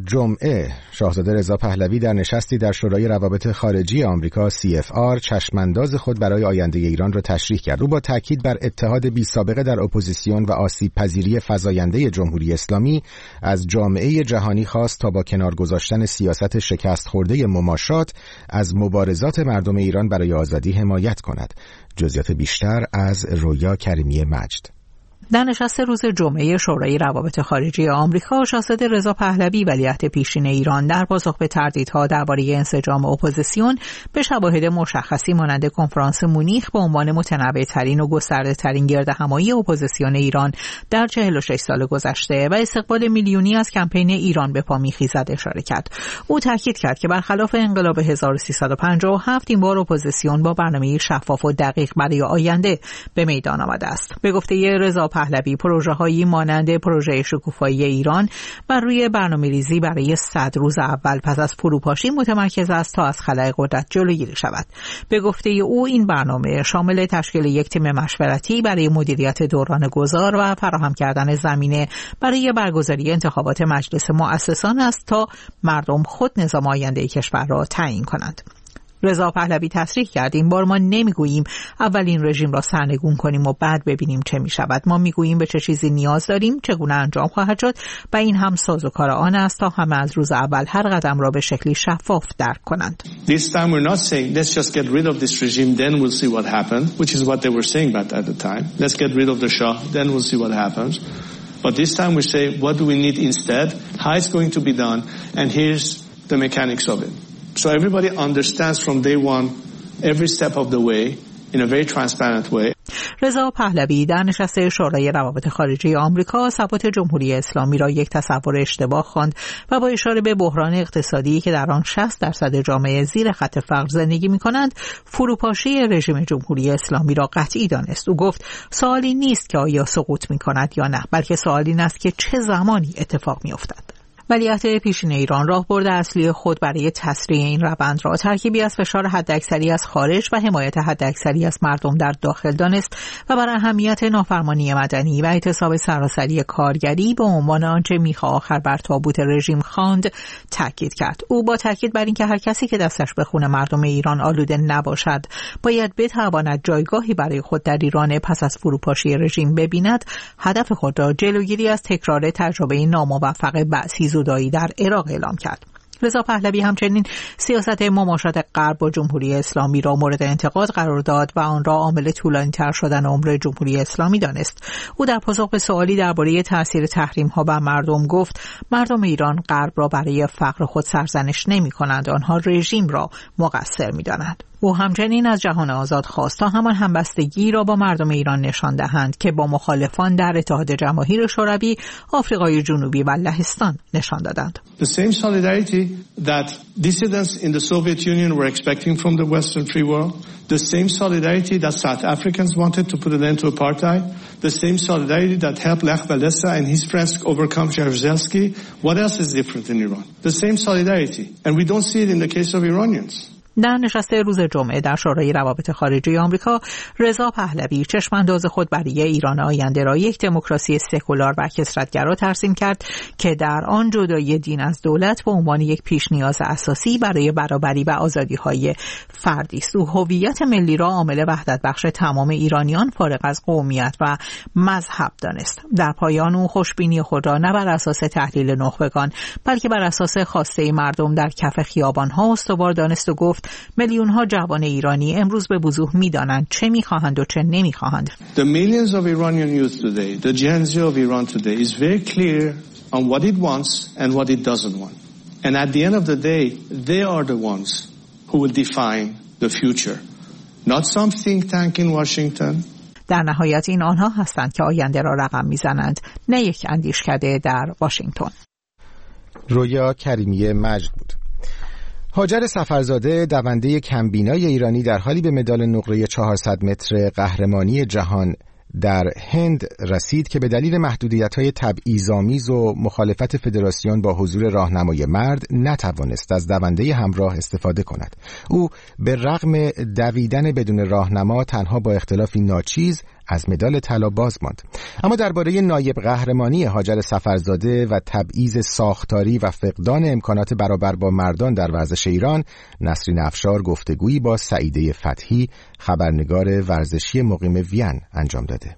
جمعه شاهزاده رضا پهلوی در نشستی در شورای روابط خارجی آمریکا سی اف آر چشمانداز خود برای آینده ایران را تشریح کرد. او با تاکید بر اتحاد بی سابقه در اپوزیسیون و آسیب پذیری فزاینده جمهوری اسلامی از جامعه جهانی خواست تا با کنار گذاشتن سیاست شکست خورده مماشات از مبارزات مردم ایران برای آزادی حمایت کند. جزئیات بیشتر از رویا کریمی مجد. در نشست روز جمعه شورای روابط خارجی آمریکا، شاهزاده رضا پهلوی ولیعهد پیشین ایران در پاسخ به تردیدها درباره انسجام اپوزیسیون به شواهد مشخصی مانند کنفرانس مونیخ به عنوان متنوع‌ترین و گسترده‌ترین گردهمایی اپوزیسیون ایران در چهل و شش سال گذشته و استقبال میلیونی از کمپین ایران به پا می‌خیزد اشاره کرد. او تاکید کرد که برخلاف انقلاب هزار و سیصد و پنجاه و هفت این بار اپوزیسیون با برنامه شفاف و دقیق برای آینده به میدان آمده است. به گفته رضا پهلوی، پروژه‌هایی مانند پروژه شکوفایی ایران بر روی برنامه‌ریزی برای صد روز اول پس از فروپاشی متمرکز است تا از خلأ قدرت جلوگیری شود. به گفته او این برنامه شامل تشکیل یک تیم مشورتی برای مدیریت دوران گذار و فراهم کردن زمینه برای برگزاری انتخابات مجلس مؤسسان است تا مردم خود نظام آینده کشور را تعیین کنند. رضا پهلوی تصریح کرد این بار ما نمیگوییم اول این رژیم را سرنگون کنیم و بعد ببینیم چه می شود. ما میگوییم به چه چیزی نیاز داریم، چگونه انجام خواهد شد و این هم سازوکار آن است تا همه از روز اول هر قدم را به شکلی شفاف درک کنند. This time we're not saying let's just get rid of this regime then we'll see what happens, which is what they were saying back at the time. Let's get rid of the Shah then we'll see what happens. But this time we say what do we need instead, how it's going to be done, and here's the mechanics of it. So everybody understands from day one, every step of the way, in a very transparent way. رضا پهلوی در نشست شورای روابط خارجی آمریکا ثبات جمهوری اسلامی را یک تصور اشتباه خواند و با اشاره به بحران اقتصادی که در آن شصت درصد جامعه زیر خط فقر زندگی می‌کنند، فروپاشی رژیم جمهوری اسلامی را قطعی دانست. او گفت سوالی نیست که آیا سقوط می‌کند یا نه، بلکه سوال این است که چه زمانی اتفاق می‌افتد. ولیعهد پیشین ایران راهبرد اصلی خود برای تسریع این روند را ترکیبی از فشار حداکثری از خارج و حمایت حداکثری از مردم در داخل دانست و بر اهمیت نافرمانی مدنی و اعتصاب سراسری کارگری به عنوان آنچه میخا آخر بر تابوت رژیم خواند تاکید کرد. او با تاکید بر اینکه هر کسی که دستش به خون مردم ایران آلوده نباشد باید بتواند جایگاهی برای خود در ایران پس از فروپاشی رژیم ببیند، هدف خود را جلوگیری از تکرار تجربه ناموفق بعثی زودایی در عراق اعلام کرد. رضا پهلوی همچنین سیاست مماشات غرب با جمهوری اسلامی را مورد انتقاد قرار داد و آن را عامل طولانی‌تر شدن عمر جمهوری اسلامی دانست. او در پاسخ به سوالی درباره تاثیر تحریم‌ها بر مردم گفت مردم ایران غرب را برای فقر خود سرزنش نمی‌کنند، آنها رژیم را مقصر می‌دانند. او همچنین از جهان آزاد خواست تا همان همبستگی را با مردم ایران نشان دهند که با مخالفان در اتحاد جماهیر شوروی، آفریقای جنوبی و لهستان نشان دادند. The same solidarity that dissidents in the Soviet Union were expecting from the Western free world, the same solidarity that South Africans wanted to put an end to apartheid, the same solidarity that helped Lech Walesa and his friends overcome Jaruzelski. What else is different in Iran? The same solidarity, and we don't see it in the case of Iranians. در نشست روز جمعه در شورای روابط خارجی آمریکا، رضا پهلوی چشمانداز خود برای ایران آینده را یک دموکراسی سکولار و کثرت‌گرا ترسیم کرد که در آن جدایی دین از دولت به عنوان یک پیش نیاز اساسی برای برابری و آزادی‌های فردی است. او هویت ملی را عامل وحدت بخش تمام ایرانیان فارغ از قومیت و مذهب دانست. در پایان او خوشبینی خود را نه بر اساس تحلیل نخبگان بلکه بر اساس خواسته مردم در کف خیابان‌ها استوار دانست و گفت میلیون‌ها جوان ایرانی امروز به وضوح می‌دانند چه می‌خواهند و چه نمی‌خواهند. The millions of Iranian youth today, the Gen Z of Iran today is very clear on what it wants and what it doesn't want. And at the end of the day, they are the ones who will define the future. Not some think tank in Washington. در نهایت این آنها هستند که آینده را رقم می‌زنند، نه یک اندیشکده در واشنگتن. رویا کریمی مجد بود. هاجر سفرزاده، دونده کمبینای ایرانی، در حالی به مدال نقره چهارصد متر قهرمانی جهان در هند رسید که به دلیل محدودیت‌های تبعیض‌آمیز و مخالفت فدراسیون با حضور راهنمای مرد نتوانست از دونده همراه استفاده کند. او به رغم دویدن بدون راهنما تنها با اختلافی ناچیز از مدال طلا باز ماند. اما درباره نایب قهرمانی هاجر سفرزاده و تبعیض ساختاری و فقدان امکانات برابر با مردان در ورزش ایران، نسرین افشار گفتگویی با سعیده فتحی، خبرنگار ورزشی مقیم وین انجام داده.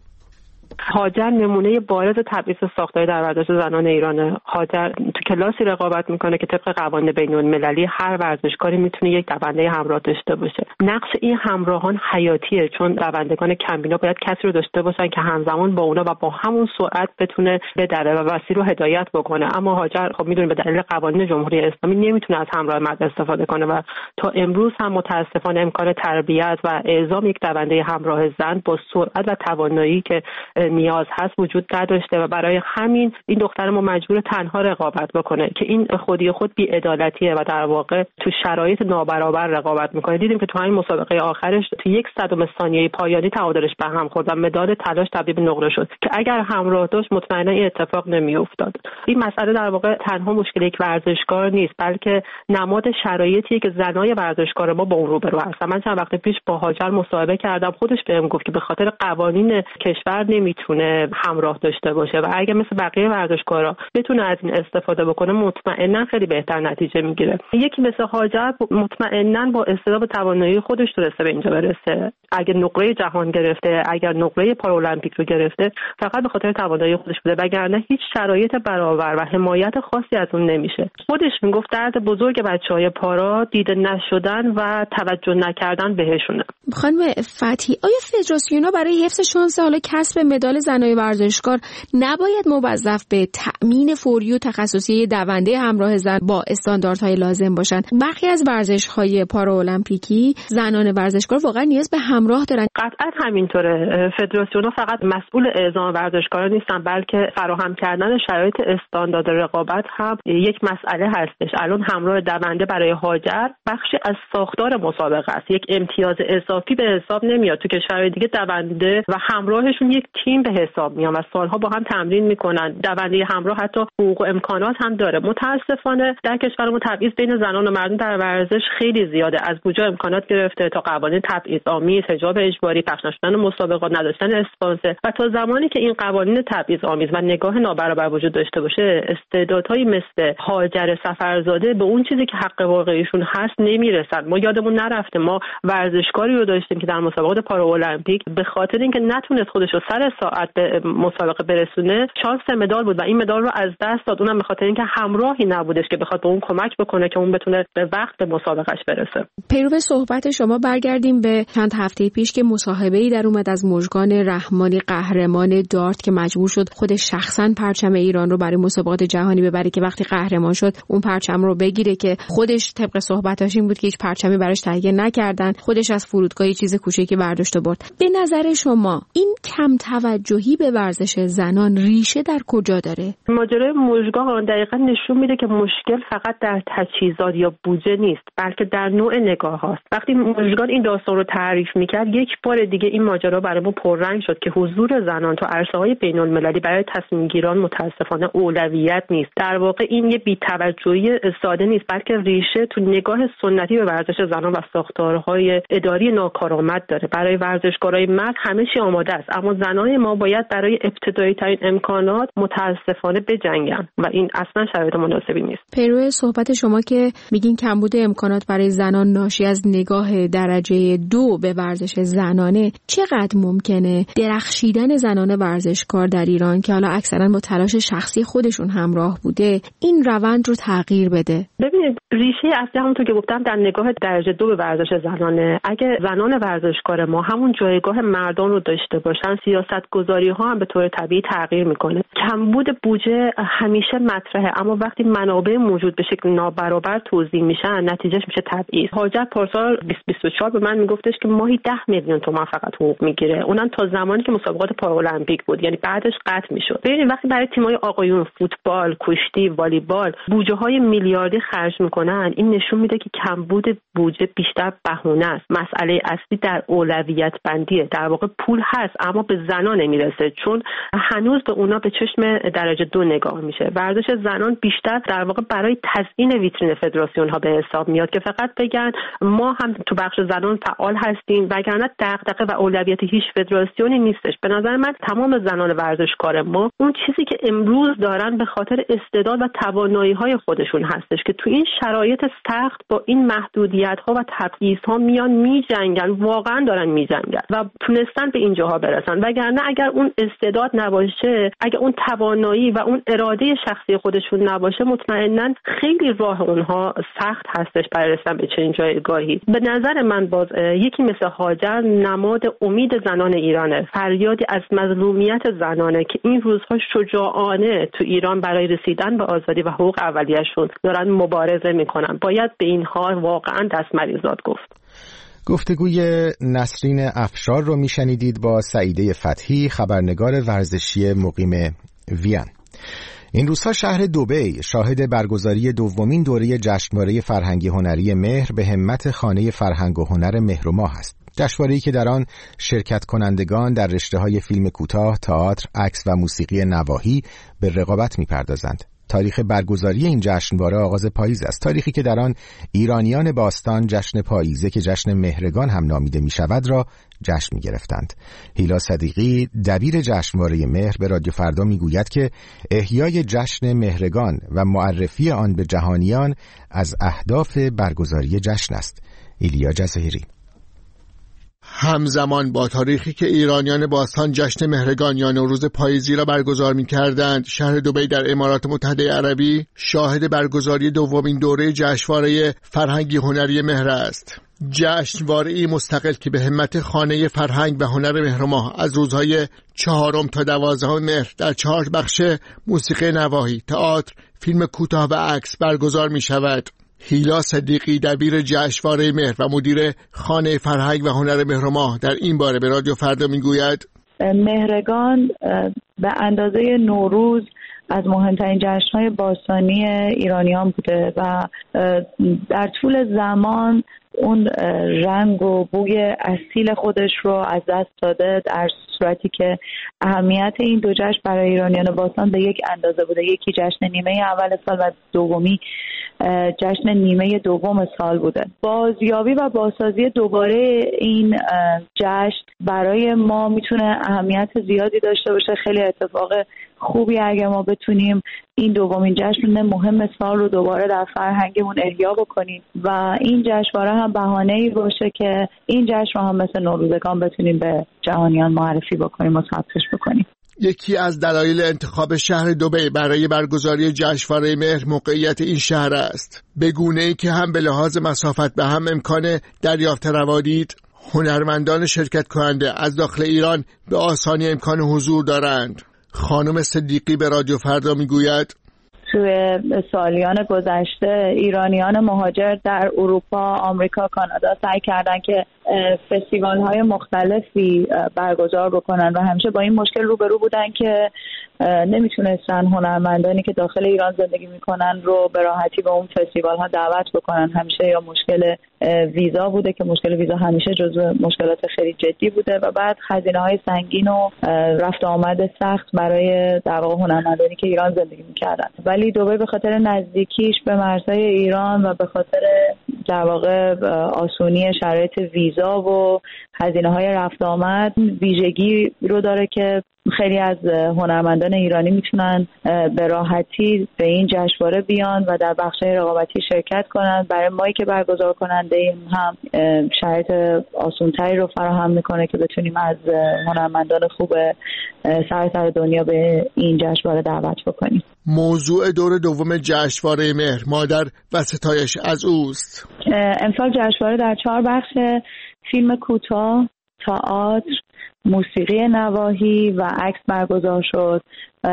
هاجر نمونه بارز تبعیض ساختاری در ورزش زنان ایرانه. هاجر تو کلاسی رقابت میکنه که طبق قوانین بین‌المللی هر ورزشکاری میتونه یک دونده همراه داشته باشه. نقش این همراهان حیاتیه، چون دوندگان کمبینا باید کسی رو داشته باشن که همزمان با اونا و با همون سرعت بتونه بدره و مسیر رو هدایت بکنه. اما هاجر خب میدونید به دلیل قوانین جمهوری اسلامی نمیتونه از همراه مرد استفاده کنه و تا امروز هم متاسفانه امکان تربیت و اعزام یک دونده همراه زن با سرعت و توانایی که نیاز هست وجود نداشته و برای همین این دختر ما مجبور تنها رقابت بکنه که این خودی خود بی‌عدالتیه و در واقع تو شرایط نابرابر رقابت میکنه. دیدیم که تو همین مسابقه آخرش تو یک صدم ثانیه پایانی تعادلش به هم خورد و مدال طلاش تبدیل به نقره شد که اگر همراه داشت مطمئنا این اتفاق نمیافتاد. این مسئله در واقع تنها مشکل یک ورزشکار نیست، بلکه نماد شرایطیه که زنای ورزشکار ما با اون روبرو هستن. من چند وقت پیش با هاجر مصاحبه کردم، خودش بهم گفت که به خاطر قوانین کشور نمیتونه همراه داشته باشه و اگه مثل بقیه ورزشکارا بتونه از این استفاده بکنه مطمئنا خیلی بهتر نتیجه میگیره. یکی مثل هاجر مطمئنا با استعداد و توانایی خودش تونسته به اینجا برسه. اگه نقره جهان گرفته، اگر نقره پارالمپیک رو گرفته، فقط به خاطر توانایی خودش بوده، وگرنه هیچ شرایط برابر و حمایت خاصی از اون نمیشه. خودش میگفت درد بزرگ بچهای پارا دیده نشدن و توجه نکردن بهشونه. خانم فتحی، آیا فدراسیون‌ها برای حفظ شانس حالا کسب مدال زنای ورزشکار نباید موظف به تأمین فوری و تخصصی دونده همراه زن با استانداردهای لازم باشند؟ برخی از ورزش‌های پارالمپیکی زنان ورزشکار واقعا نیاز به همراه دارن. قطعا همینطوره. فدراسیون‌ها فقط مسئول اعزام ورزشکاران نیستن، بلکه فراهم کردن شرایط استاندارد رقابت هم یک مسئله هستش. الان همراه دونده برای هاجر بخشی از ساختار مسابقه است. یک امتیاز اضافی به حساب نمیاد. تو کشورهای دیگه دونده و همراهشون یک تیم به حساب میان و سالها با هم تمرین میکنن. دونده همراه حتی حقوق و امکانات هم داره. متاسفانه در کشور ما تبعیض بین زنان و مردان در ورزش خیلی زیاده. از کجا امکانات گرفته تا قوانین تبعیض‌آمیز، حجاب اجباری، پخش نشدن مسابقات، نداشتن اسپانسر و تا زمانی که این قوانین تبعیض‌آمیز و نگاه نابرابر وجود داشته باشه، استعدادهایی مثل هاجر سفرزاده به اون چیزی که حق واقعیشون هست نمیرسن. ما یادمون نرفته ما ورزشکاری رو داشتیم که در مسابقات پارالمپیک به خاطر اینکه نتونست خودش رو سر ساعت به مسابقه برسونه شانس مدال بود و این مدال رو از دست داد، اونم به خاطر اینکه همراهی نبودش که بخواد به اون کمک بکنه که اون بتونه به وقت به مسابقهش برسه. پیرو صحبت شما برگردیم به چند هفته پیش که مصاحبه‌ای در اومد از مژگان رحمانی، قهرمان دارت که مجبور شد خود شخصا پرچم ایران رو برای مسابقات جهانی ببره که وقتی قهرمان شد اون پرچم رو بگیره که خودش طبق صحبتاش این بود که هیچ پرچمی براش تهیه نکردن، خودش از فرودگاه چیز کوچیکی برداشت و برد. به نظر شما این کم توجهی به ورزش زنان ریشه در کجا داره؟ ماجرای مژگان دقیقاً نشون میده که مشکل فقط در تجهیزات یا بودجه نیست، بلکه در نوع نگاه هاست. وقتی مژگان این داستان رو تعریف میکرد یک بار دیگه این ماجرا برای ما پررنگ شد که حضور زنان تو عرصه‌های بین‌المللی برای تصمیم گیران متاسفانه اولویت نیست. در واقع این یه بی‌توجهی ساده نیست، بلکه ریشه تو نگاه سنتی به ورزش زنان و ساختارهای اداری ناکارآمد داره. برای ورزشکارای مرد همه چی آماده است، اما زنان ما باید برای ابتدایی ترین امکانات متاسفانه بجنگن و این اصلا شرایط مناسبی نیست. پیرو صحبت شما که میگین کمبود امکانات برای زنان ناشی از نگاه درجه دو به ورزش زنانه، چقدر ممکنه درخشیدن زنان ورزشکار در ایران که حالا اکثرا با تلاش شخصی خودشون همراه بوده این روند رو تغییر بده؟ ببینید ریشه اصلی همونطور که گفتم در نگاه درجه دو به ورزش زنانه. اگه زنان ورزشکار ما همون جایگاه مردان رو داشته باشن، سیاست گذاری ها هم به طور طبیعی تغییر میکنه. کمبود بودجه همیشه مطرحه، اما وقتی منابع موجود به شکل نابرابر توزیع میشن نتیجهش میشه تبعیض. هاجر پارسال بیست بیست و چهار به من میگفتش که ماهی ده میلیون تومان فقط حقوق میگیره، اونم تا زمانی که مسابقات پارالمپیک بود، یعنی بعدش قطع میشد. ببینید وقتی برای تیم‌های آقایون فوتبال، کشتی، والیبال بودجه های میلیاردی خرج میکنن، این نشون میده که کمبود بودجه بیشتر بهونه است. مسئله اصلی در اولویت بندیه. در واقع پول هست اما به زنان اونا نمیرسه، چون هنوز به اونا به چشم درجه دو نگاه میشه. ورزش زنان بیشتر در واقع برای تزیین ویترین فدراسیون ها به حساب میاد که فقط بگن ما هم تو بخش زنان فعال هستیم، وگرنه دغدغه و اولویت هیچ فدراسیونی نیستش. به نظر من تمام زنان ورزشکار ما اون چیزی که امروز دارن به خاطر استعداد و توانایی های خودشون هستش که تو این شرایط سخت با این محدودیت ها و تبعیض ها میان میجنگن، واقعا دارن میجنگن و تونستن به اینجاها برسن. وگرنه اگر اون استعداد نباشه، اگر اون توانایی و اون اراده شخصی خودشون نباشه، مطمئنا خیلی راه اونها سخت هستش برای رسیدن به چنین جایگاهی. به نظر من باز یکی مثل هاجر نماد امید زنان ایرانه، فریادی از مظلومیت زنانه که این روزها شجاعانه تو ایران برای رسیدن به آزادی و حقوق اولیه‌شون دارن مبارزه میکنن. باید به اینها واقعا دست مریضات گفت. گفتگوی نسرین افشار رو میشنیدید با سعیده فتحی، خبرنگار ورزشی مقیم وین. این روزها شهر دبی شاهد برگزاری دومین دوره جشنواره فرهنگی هنری مهر به همت خانه فرهنگ و هنر مهر و ماه است. جشنواره‌ای که در آن شرکت کنندگان در رشته‌های فیلم کوتاه، تئاتر، عکس و موسیقی نواحی به رقابت می‌پردازند. تاریخ برگزاری این جشنواره آغاز پاییز است، تاریخی که در آن ایرانیان باستان جشن پاییزه که جشن مهرگان هم نامیده می شود را جشن می گرفتند. هیلا صدیقی دبیر جشنواره مهر به رادیو فردا می گوید که احیای جشن مهرگان و معرفی آن به جهانیان از اهداف برگزاری جشن است. ایلیا جزایری. همزمان با تاریخی که ایرانیان باستان جشن مهرگان یا نوروز پاییزی را برگزار می‌کردند، شهر دبی در امارات متحده عربی شاهد برگزاری دومین دوره جشنواره فرهنگی هنری مهر است. جشنواره‌ای مستقل که به همت خانه فرهنگ و هنر مهر و ماه از روزهای چهارم تا دوازدهم مهر در چهار بخش موسیقی نواحی، تئاتر، فیلم کوتاه و عکس برگزار می‌شود. هیلا صدیقی دبیر جشنواره مهر و مدیر خانه فرهنگ و هنر مهر و ماه در این باره به رادیو فردا میگوید مهرگان به اندازه نوروز از مهمترین جشن‌های باستانی ایرانیان بوده و در طول زمان اون رنگ و بوی اصیل خودش رو از دست داده، در صورتی که اهمیت این دو جشن برای ایرانیان باستان به یک اندازه بوده. یکی جشن نیمه اول سال و دومی جشن نیمه دوم سال بوده. بازیابی و بازسازی دوباره این جشن برای ما میتونه اهمیت زیادی داشته باشه. خیلی اتفاق خوبی اگه ما بتونیم این دومین جشن مهم سال رو دوباره در فرهنگمون احیا بکنیم و این جشنواره هم بهانه‌ای باشه که این جشن رو هم مثل نوروزگان بتونیم به جهانیان معرفی بکنیم و ثبتش بکنیم. یکی از دلایل انتخاب شهر دبی برای برگزاری جشنواره مهر موقعیت این شهر است، به گونه‌ای که هم به لحاظ مسافت به هم امکان دریافت روادید. هنرمندان شرکت کننده از داخل ایران به آسانی امکان حضور دارند. خانم صدیقی به رادیو فردا میگوید توی سالیان گذشته ایرانیان مهاجر در اروپا، آمریکا، کانادا سعی کردن که فستیوال های مختلفی برگزار بکنن و همیشه با این مشکل روبرو بودن که نمیتونستن هنرمندانی که داخل ایران زندگی میکنن رو به راحتی به اون فستیوال ها دعوت بکنن. همیشه یا مشکل ویزا بوده که مشکل ویزا همیشه جزو مشکلات خیلی جدی بوده و بعد هزینه های سنگین و رفت آمد سخت برای در واقع هنرمندانی که ایران زندگی میکردن. ولی دبی به خاطر نزدیکیش به مرزهای ایران و به خاطر در واقع آسونی شرایط ویزا و هزینه های رفت آمد ویژگی رو داره که خیلی از هنرمندان ایرانی میتونن به راحتی به این جشنواره بیان و در بخش‌های رقابتی شرکت کنن. برای مایی که برگزار کننده ایم هم شرایط آسان‌تری رو فراهم میکنه که بتونیم از هنرمندان خوب سراسر دنیا به این جشنواره دعوت بکنیم. موضوع دور دوم جشنواره مهر مادر و ستایش از اوست. امسال جشنواره در چهار بخش فیلم کوتاه، تئاتر، موسیقی نواحی و عکس برگزار شد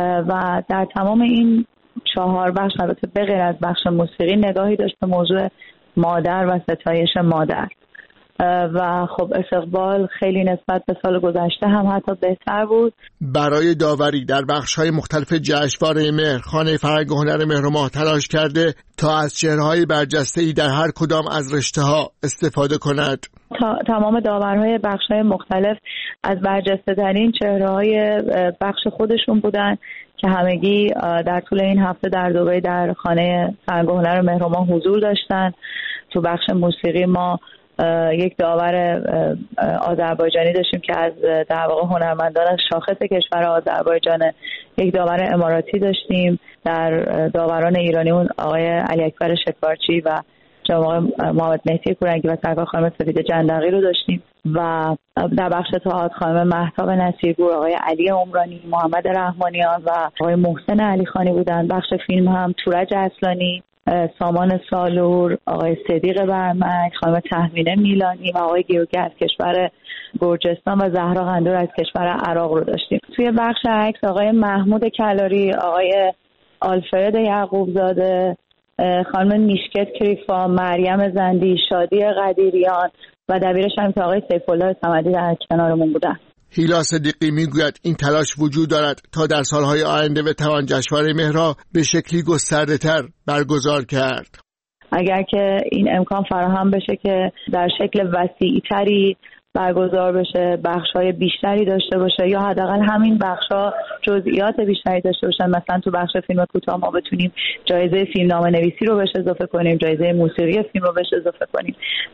و در تمام این چهار بخش البته به غیر از بخش موسیقی نگاهی داشت به موضوع مادر و ستایش مادر. و خب استقبال خیلی نسبت به سال گذشته هم حتی بهتر بود. برای داوری در بخش‌های مختلف جشنواره مهر خانه فرهنگ و هنر مهر و ماه تلاش کرده تا از چهره‌های برجسته‌ای در هر کدام از رشته‌ها استفاده کند. تا تمام داورهای بخش‌های مختلف از برجسته‌ترین چهره‌های بخش خودشون بودن که همگی در طول این هفته در دبی در خانه فرهنگ و هنر مهر و ماه حضور داشتن. تو بخش موسیقی ما یک داور آذربایجانی داشتیم که از در واقع هنرمندان از شاخص کشور آذربایجان، یک داور اماراتی داشتیم، در داوران ایرانیمون آقای علی اکبر شکارچی و جناب محمد مهدی کورنگی و سرکار خانم سفید جندقی رو داشتیم و در بخش تئاتر خانم مهتاب نصیرپور، آقای علی عمرانی، محمد رحمانیان و آقای محسن علیخانی بودن. بخش فیلم هم تورج اصلانی، سامان سالور، آقای صدیق برمک، خانم تهمینه میلانی و آقای گیوگی از کشور گرجستان و زهرا قندور از کشور عراق رو داشتیم. توی بخش عکس آقای محمود کلاری، آقای آلفرد یعقوبزاده، خانم میشکت کریفا، مریم زندی، شادی قدیریان و دبیرش هم که آقای سیف‌الله صمدی در کنارمون بودن. هیلا صدیقی میگوید این تلاش وجود دارد تا در سالهای آینده بتوان جشنواره مهر را به شکلی گسترده‌تر برگزار کرد. اگر که این امکان فراهم بشه که در شکل وسیع‌تری برگزار بشه، بخش‌های بیشتری داشته باشه یا حداقل همین بخش‌ها جزئیات بیشتری داشته باشن، مثلا تو بخش فیلم کوتاه ما بتونیم جایزه فیلمنامه نویسی رو بهش اضافه کنیم، جایزه موسیقی فیلم رو بهش اضافه کنیم،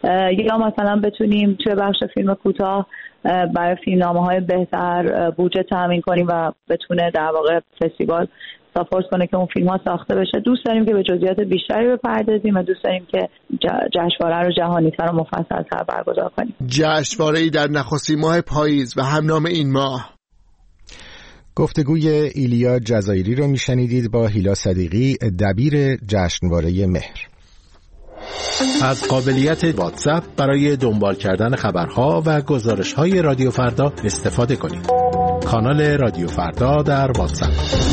یا مثلا بتونیم توی بخش فیلم کوتاه برای فیلمنامه‌های بهتر بودجه تامین کنیم و بتونه در واقع فستیوال ساپورت کنه که اون فیلم ها ساخته بشه. دوست داریم که به جزئیات بیشتری بپردازیم و دوست داریم که جشنواره رو جهانی‌تر و مفصل‌تر برگزار کنیم. جشنواره‌ای در نخستین ماه پاییز و همنام این ماه. گفتگوی ایلیا جزایری رو میشنیدید با هیلا صدیقی، دبیر جشنواره مهر. از قابلیت واتساپ برای دنبال کردن خبرها و گزارش‌های رادیو فردا استفاده کنید. کانال رادیو فردا در واتساپ.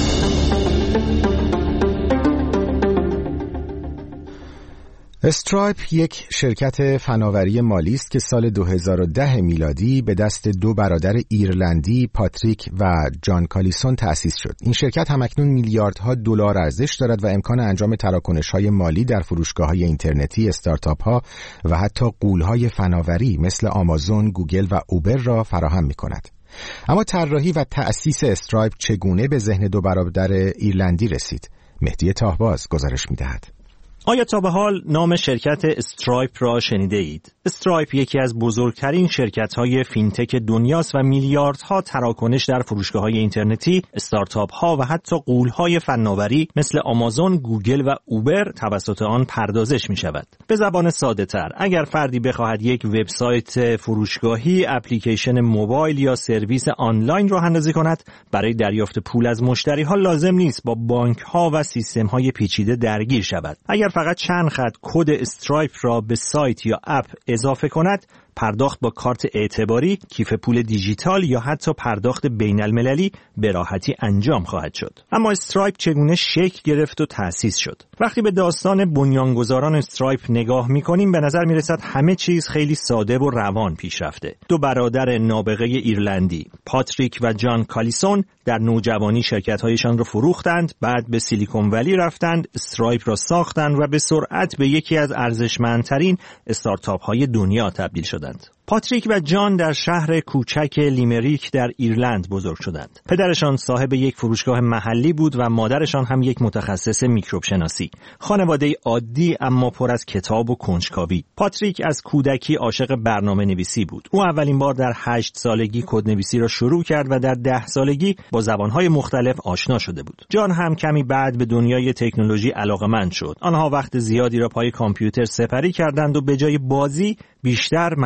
استرایپ یک شرکت فناوری مالی است که سال دو هزار و ده میلادی به دست دو برادر ایرلندی پاتریک و جان کالیسون تأسیس شد. این شرکت همکنون میلیاردها دلار ارزش دارد و امکان انجام تراکنش‌های مالی در فروشگاه‌های اینترنتی، استارتاپ‌ها و حتی غول‌های فناوری مثل آمازون، گوگل و اوبر را فراهم می‌کند. اما طراحی و تأسیس استرایپ چگونه به ذهن دو برادر ایرلندی رسید؟ مهدی تاهباز گزارش می‌دهد. آیا تا به حال نام شرکت استرایپ را شنیده اید؟ استرایپ یکی از بزرگترین شرکت‌های فینتک دنیاست و میلیاردها تراکنش در فروشگاه‌های اینترنتی، استارتاپ‌ها و حتی غول‌های فناوری مثل آمازون، گوگل و اوبر توسط آن پردازش می‌شود. به زبان ساده‌تر، اگر فردی بخواهد یک وبسایت فروشگاهی، اپلیکیشن موبایل یا سرویس آنلاین راه اندازی کند، برای دریافت پول از مشتری‌ها لازم نیست با بانک‌ها و سیستم‌های پیچیده درگیر شود. اگر فقط چند خط کد استرایپ را به سایت یا اپ اضافه کند، پرداخت با کارت اعتباری، کیف پول دیجیتال یا حتی پرداخت بین المللی به راحتی انجام خواهد شد. اما استرایپ چگونه شکل گرفت و تأسیس شد؟ وقتی به داستان بنیانگذاران استرایپ نگاه می‌کنیم به نظر می‌رسد همه چیز خیلی ساده و روان پیش رفته. دو برادر نابغه ایرلندی، پاتریک و جان کالیسون، در نوجوانی شرکت‌هایشان را فروختند، بعد به سیلیکون ولی رفتند، استرایپ را ساختند و به سرعت به یکی از ارزشمندترین استارتاپ‌های دنیا تبدیل شدند. پاتریک و جان در شهر کوچک لیمریک در ایرلند بزرگ شدند. پدرشان صاحب یک فروشگاه محلی بود و مادرشان هم یک متخصص میکروب شناسی. خانواده عادی اما پر از کتاب و کنجکاوی. پاتریک از کودکی عاشق برنامه نویسی بود. او اولین بار در هشت سالگی کدنویسی را شروع کرد و در ده سالگی با زبانهای مختلف آشنا شده بود. جان هم کمی بعد به دنیای تکنولوژی علاقه‌مند شد. آنها وقت زیادی را پای کامپیوتر سپری کردند و به جای بازی بیشتر مشغول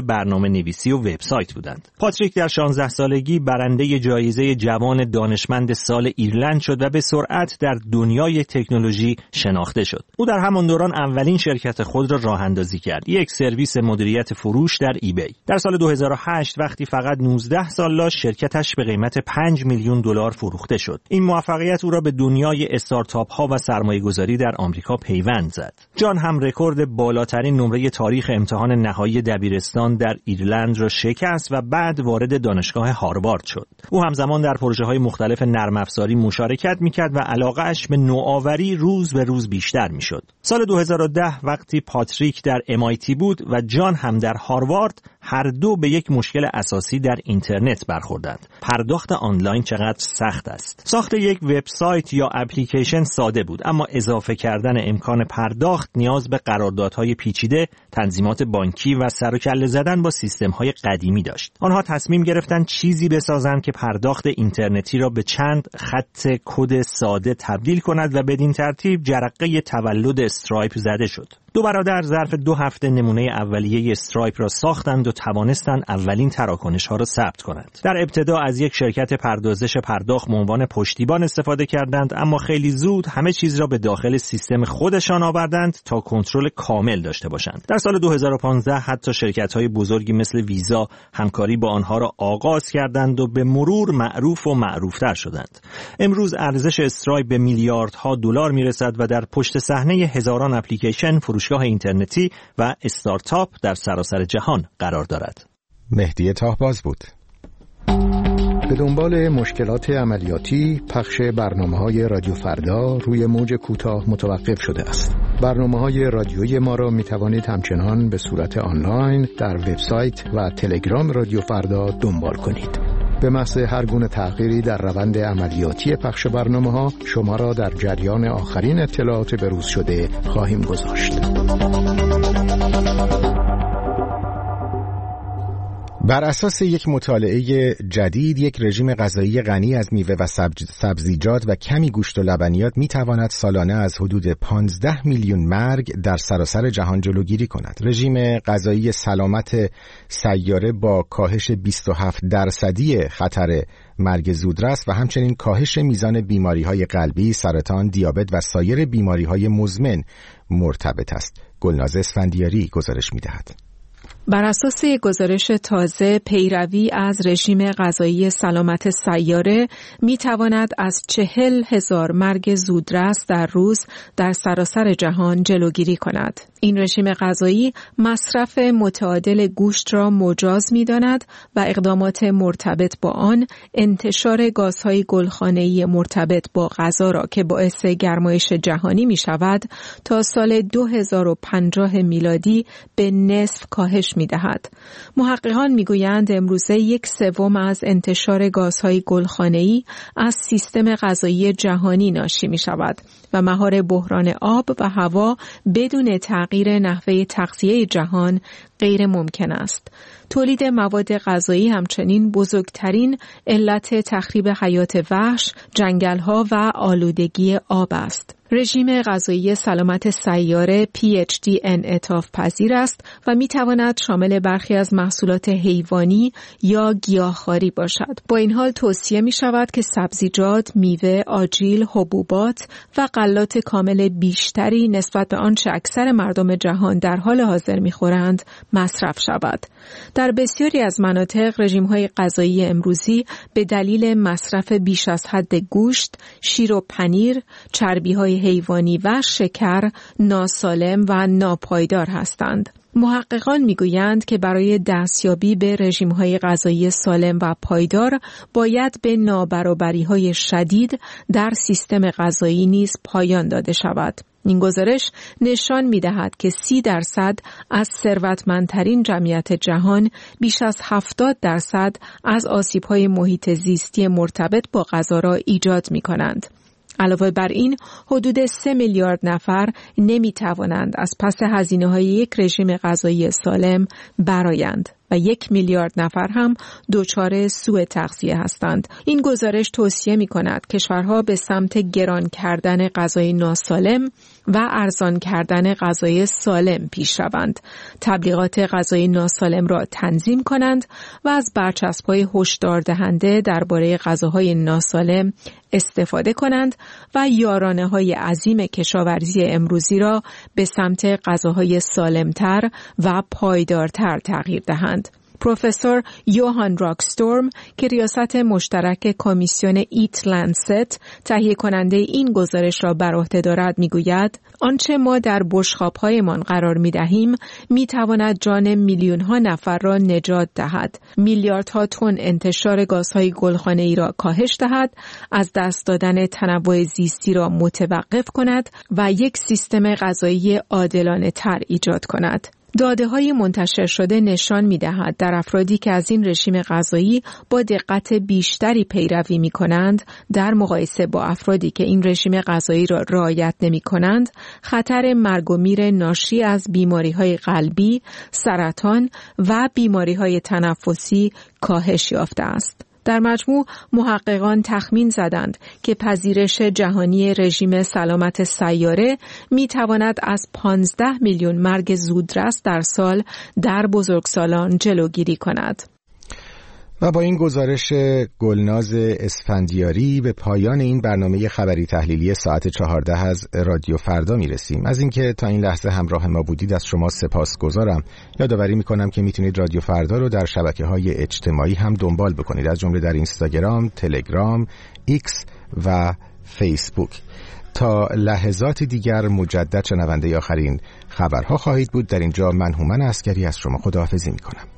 برنامه نویسی و وبسایت بودند. پاتریک در شانزده سالگی برنده جایزه جوان دانشمند سال ایرلند شد و به سرعت در دنیای تکنولوژی شناخته شد. او در همان دوران اولین شرکت خود را راه اندازی کرد، یک سرویس مدیریت فروش در ایبی. در سال دو هزار و هشت وقتی فقط نوزده سال داشت، شرکتش به قیمت پنج میلیون دلار فروخته شد. این موفقیت او را به دنیای استارتاپ ها و سرمایه‌گذاری در آمریکا پیوند زد. جان هم رکورد بالاترین نمره تاریخ امتحان نهایی دبیرستان در ایرلند را شکست و بعد وارد دانشگاه هاروارد شد. او همزمان در پروژه‌های مختلف نرم افزاری مشارکت می‌کرد و علاقه‌اش به نوآوری روز به روز بیشتر می‌شد. سال دو هزار و ده وقتی پاتریک در ام آی تی بود و جان هم در هاروارد، هر دو به یک مشکل اساسی در اینترنت برخوردند. پرداخت آنلاین چقدر سخت است. ساخت یک وبسایت یا اپلیکیشن ساده بود، اما اضافه کردن امکان پرداخت نیاز به قراردادهای پیچیده، تنظیمات بانکی و سر و کله زدن با سیستم‌های قدیمی داشت. آنها تصمیم گرفتند چیزی بسازند که پرداخت اینترنتی را به چند خط کد ساده تبدیل کند و بدین ترتیب جرقه تولد استرایپ زده شد. دو برادر ظرف دو هفته نمونه اولیه استرایپ را ساختند و توانستند اولین تراکنش‌ها را ثبت کنند. در ابتدا از یک شرکت پردازش پرداخت به عنوان پشتیبان استفاده کردند، اما خیلی زود همه چیز را به داخل سیستم خودشان آوردند تا کنترل کامل داشته باشند. در سال دو هزار و پانزده حتی شرکت‌های بزرگی مثل ویزا همکاری با آنها را آغاز کردند و به مرور معروف و معروفتر شدند. امروز ارزش استرایپ به میلیاردها دلار میرسد و در پشت صحنه هزاران اپلیکیشن، فروشگاه اینترنتی و استارتاپ در سراسر جهان قرار دارد. مهدی تاهباز بود. به دنبال مشکلات عملیاتی، پخش برنامه‌های رادیو فردا روی موج کوتاه متوقف شده است. برنامه‌های رادیویی ما را می‌توانید همچنان به صورت آنلاین در وبسایت و تلگرام رادیو فردا دنبال کنید. به محض هر گونه تغییری در روند عملیاتی پخش برنامه‌ها شما را در جریان آخرین اطلاعات بروز شده خواهیم گذاشت. بر اساس یک مطالعه جدید، یک رژیم غذایی غنی از میوه و سبزیجات و کمی گوشت و لبنیات میتواند سالانه از حدود پانزده میلیون مرگ در سراسر جهان جلوگیری کند. رژیم غذایی سلامت سیاره با کاهش بیست و هفت درصدی خطر مرگ زودرس و همچنین کاهش میزان بیماری‌های قلبی، سرطان، دیابت و سایر بیماری‌های مزمن مرتبط است. گلناز اسفندیاری گزارش می‌دهد. بر اساس گزارش تازه، پیروی از رژیم غذایی سلامت سیاره می تواند از چهل هزار مرگ زودرس در روز در سراسر جهان جلوگیری کند. این رژیم غذایی مصرف متعادل گوشت را مجاز می داند و اقدامات مرتبط با آن انتشار گازهای گلخانه‌ای مرتبط با غذا را که باعث گرمایش جهانی می شود تا سال دو هزار و پنجاه میلادی به نصف کاهش می دهد. محققان می گویند امروزه یک سوم از انتشار گازهای گلخانه‌ای از سیستم غذایی جهانی ناشی می شود و مهار بحران آب و هوا بدون تغییر نحوه تغذیه جهان غیر ممکن است. تولید مواد غذایی همچنین بزرگترین علت تخریب حیات وحش، جنگل‌ها و آلودگی آب است. رژیم غذایی سلامت سیاره پی اچ دی انعطاف پذیر است و می تواند شامل برخی از محصولات حیوانی یا گیاهخواری باشد. با این حال توصیه می شود که سبزیجات، میوه، آجیل، حبوبات و غلات کامل بیشتری نسبت به آنچه اکثر مردم جهان در حال حاضر می خورند مصرف شود. در بسیاری از مناطق رژیم‌های غذایی امروزی به دلیل مصرف بیش از حد گوشت، شیر و پنیر، چربی‌های حیوانی و شکر ناسالم و ناپایدار هستند. محققان میگویند که برای دستیابی به رژیم‌های غذایی سالم و پایدار باید به نابرابری‌های شدید در سیستم غذایی نیز پایان داده شود. این گزارش نشان می‌دهد که سی درصد از ثروتمندترین جمعیت جهان بیش از هفتاد درصد از آسیب‌های محیط زیستی مرتبط با غذا را ایجاد می‌کنند. علاوه بر این، حدود سه میلیارد نفر نمی توانند از پس هزینه‌های یک رژیم غذایی سالم برآیند. و یک میلیارد نفر هم دچار سوء تغذیه هستند. این گزارش توصیه می کند کشورها به سمت گران کردن غذای ناسالم و ارزان کردن غذای سالم پیش روند. تبلیغات غذای ناسالم را تنظیم کنند و از برچسب‌های هشدار دهنده درباره غذاهای ناسالم استفاده کنند و یارانه‌های عظیم کشاورزی امروزی را به سمت غذاهای سالمتر و پایدارتر تغییر دهند. پروفسور یوهان راکستورم که ریاست مشترک کمیسیون ایت لنست تهیه کننده این گزارش را بر عهده دارد میگوید آنچه ما در بشقاب‌هایمان قرار می‌دهیم می‌تواند جان میلیون‌ها نفر را نجات دهد، میلیاردها تن انتشار گازهای گلخانه‌ای را کاهش دهد، از دست دادن تنوع زیستی را متوقف کند و یک سیستم غذایی عادلانه‌تر ایجاد کند. داده‌های منتشر شده نشان می‌دهد در افرادی که از این رژیم غذایی با دقت بیشتری پیروی می‌کنند در مقایسه با افرادی که این رژیم غذایی را رعایت نمی‌کنند، خطر مرگ و میر ناشی از بیماری‌های قلبی، سرطان و بیماری‌های تنفسی کاهش یافته است. در مجموع محققان تخمین زدند که پذیرش جهانی رژیم سلامت سیاره می تواند از پانزده میلیون مرگ زودرس در سال در بزرگسالان جلوگیری کند. و با این گزارش گلناز اسفندیاری به پایان این برنامه خبری تحلیلی ساعت چهارده از رادیو فردا می رسیم. از اینکه تا این لحظه همراه ما بودید از شما سپاسگزارم. یادآوری می کنم که میتونید رادیو فردا رو در شبکه‌های اجتماعی هم دنبال بکنید، از جمله در اینستاگرام، تلگرام، ایکس و فیسبوک. تا لحظات دیگر مجدد شنونده آخرین خبرها خواهید بود. در اینجا من هومن عسکری از شما خداحافظی می کنم.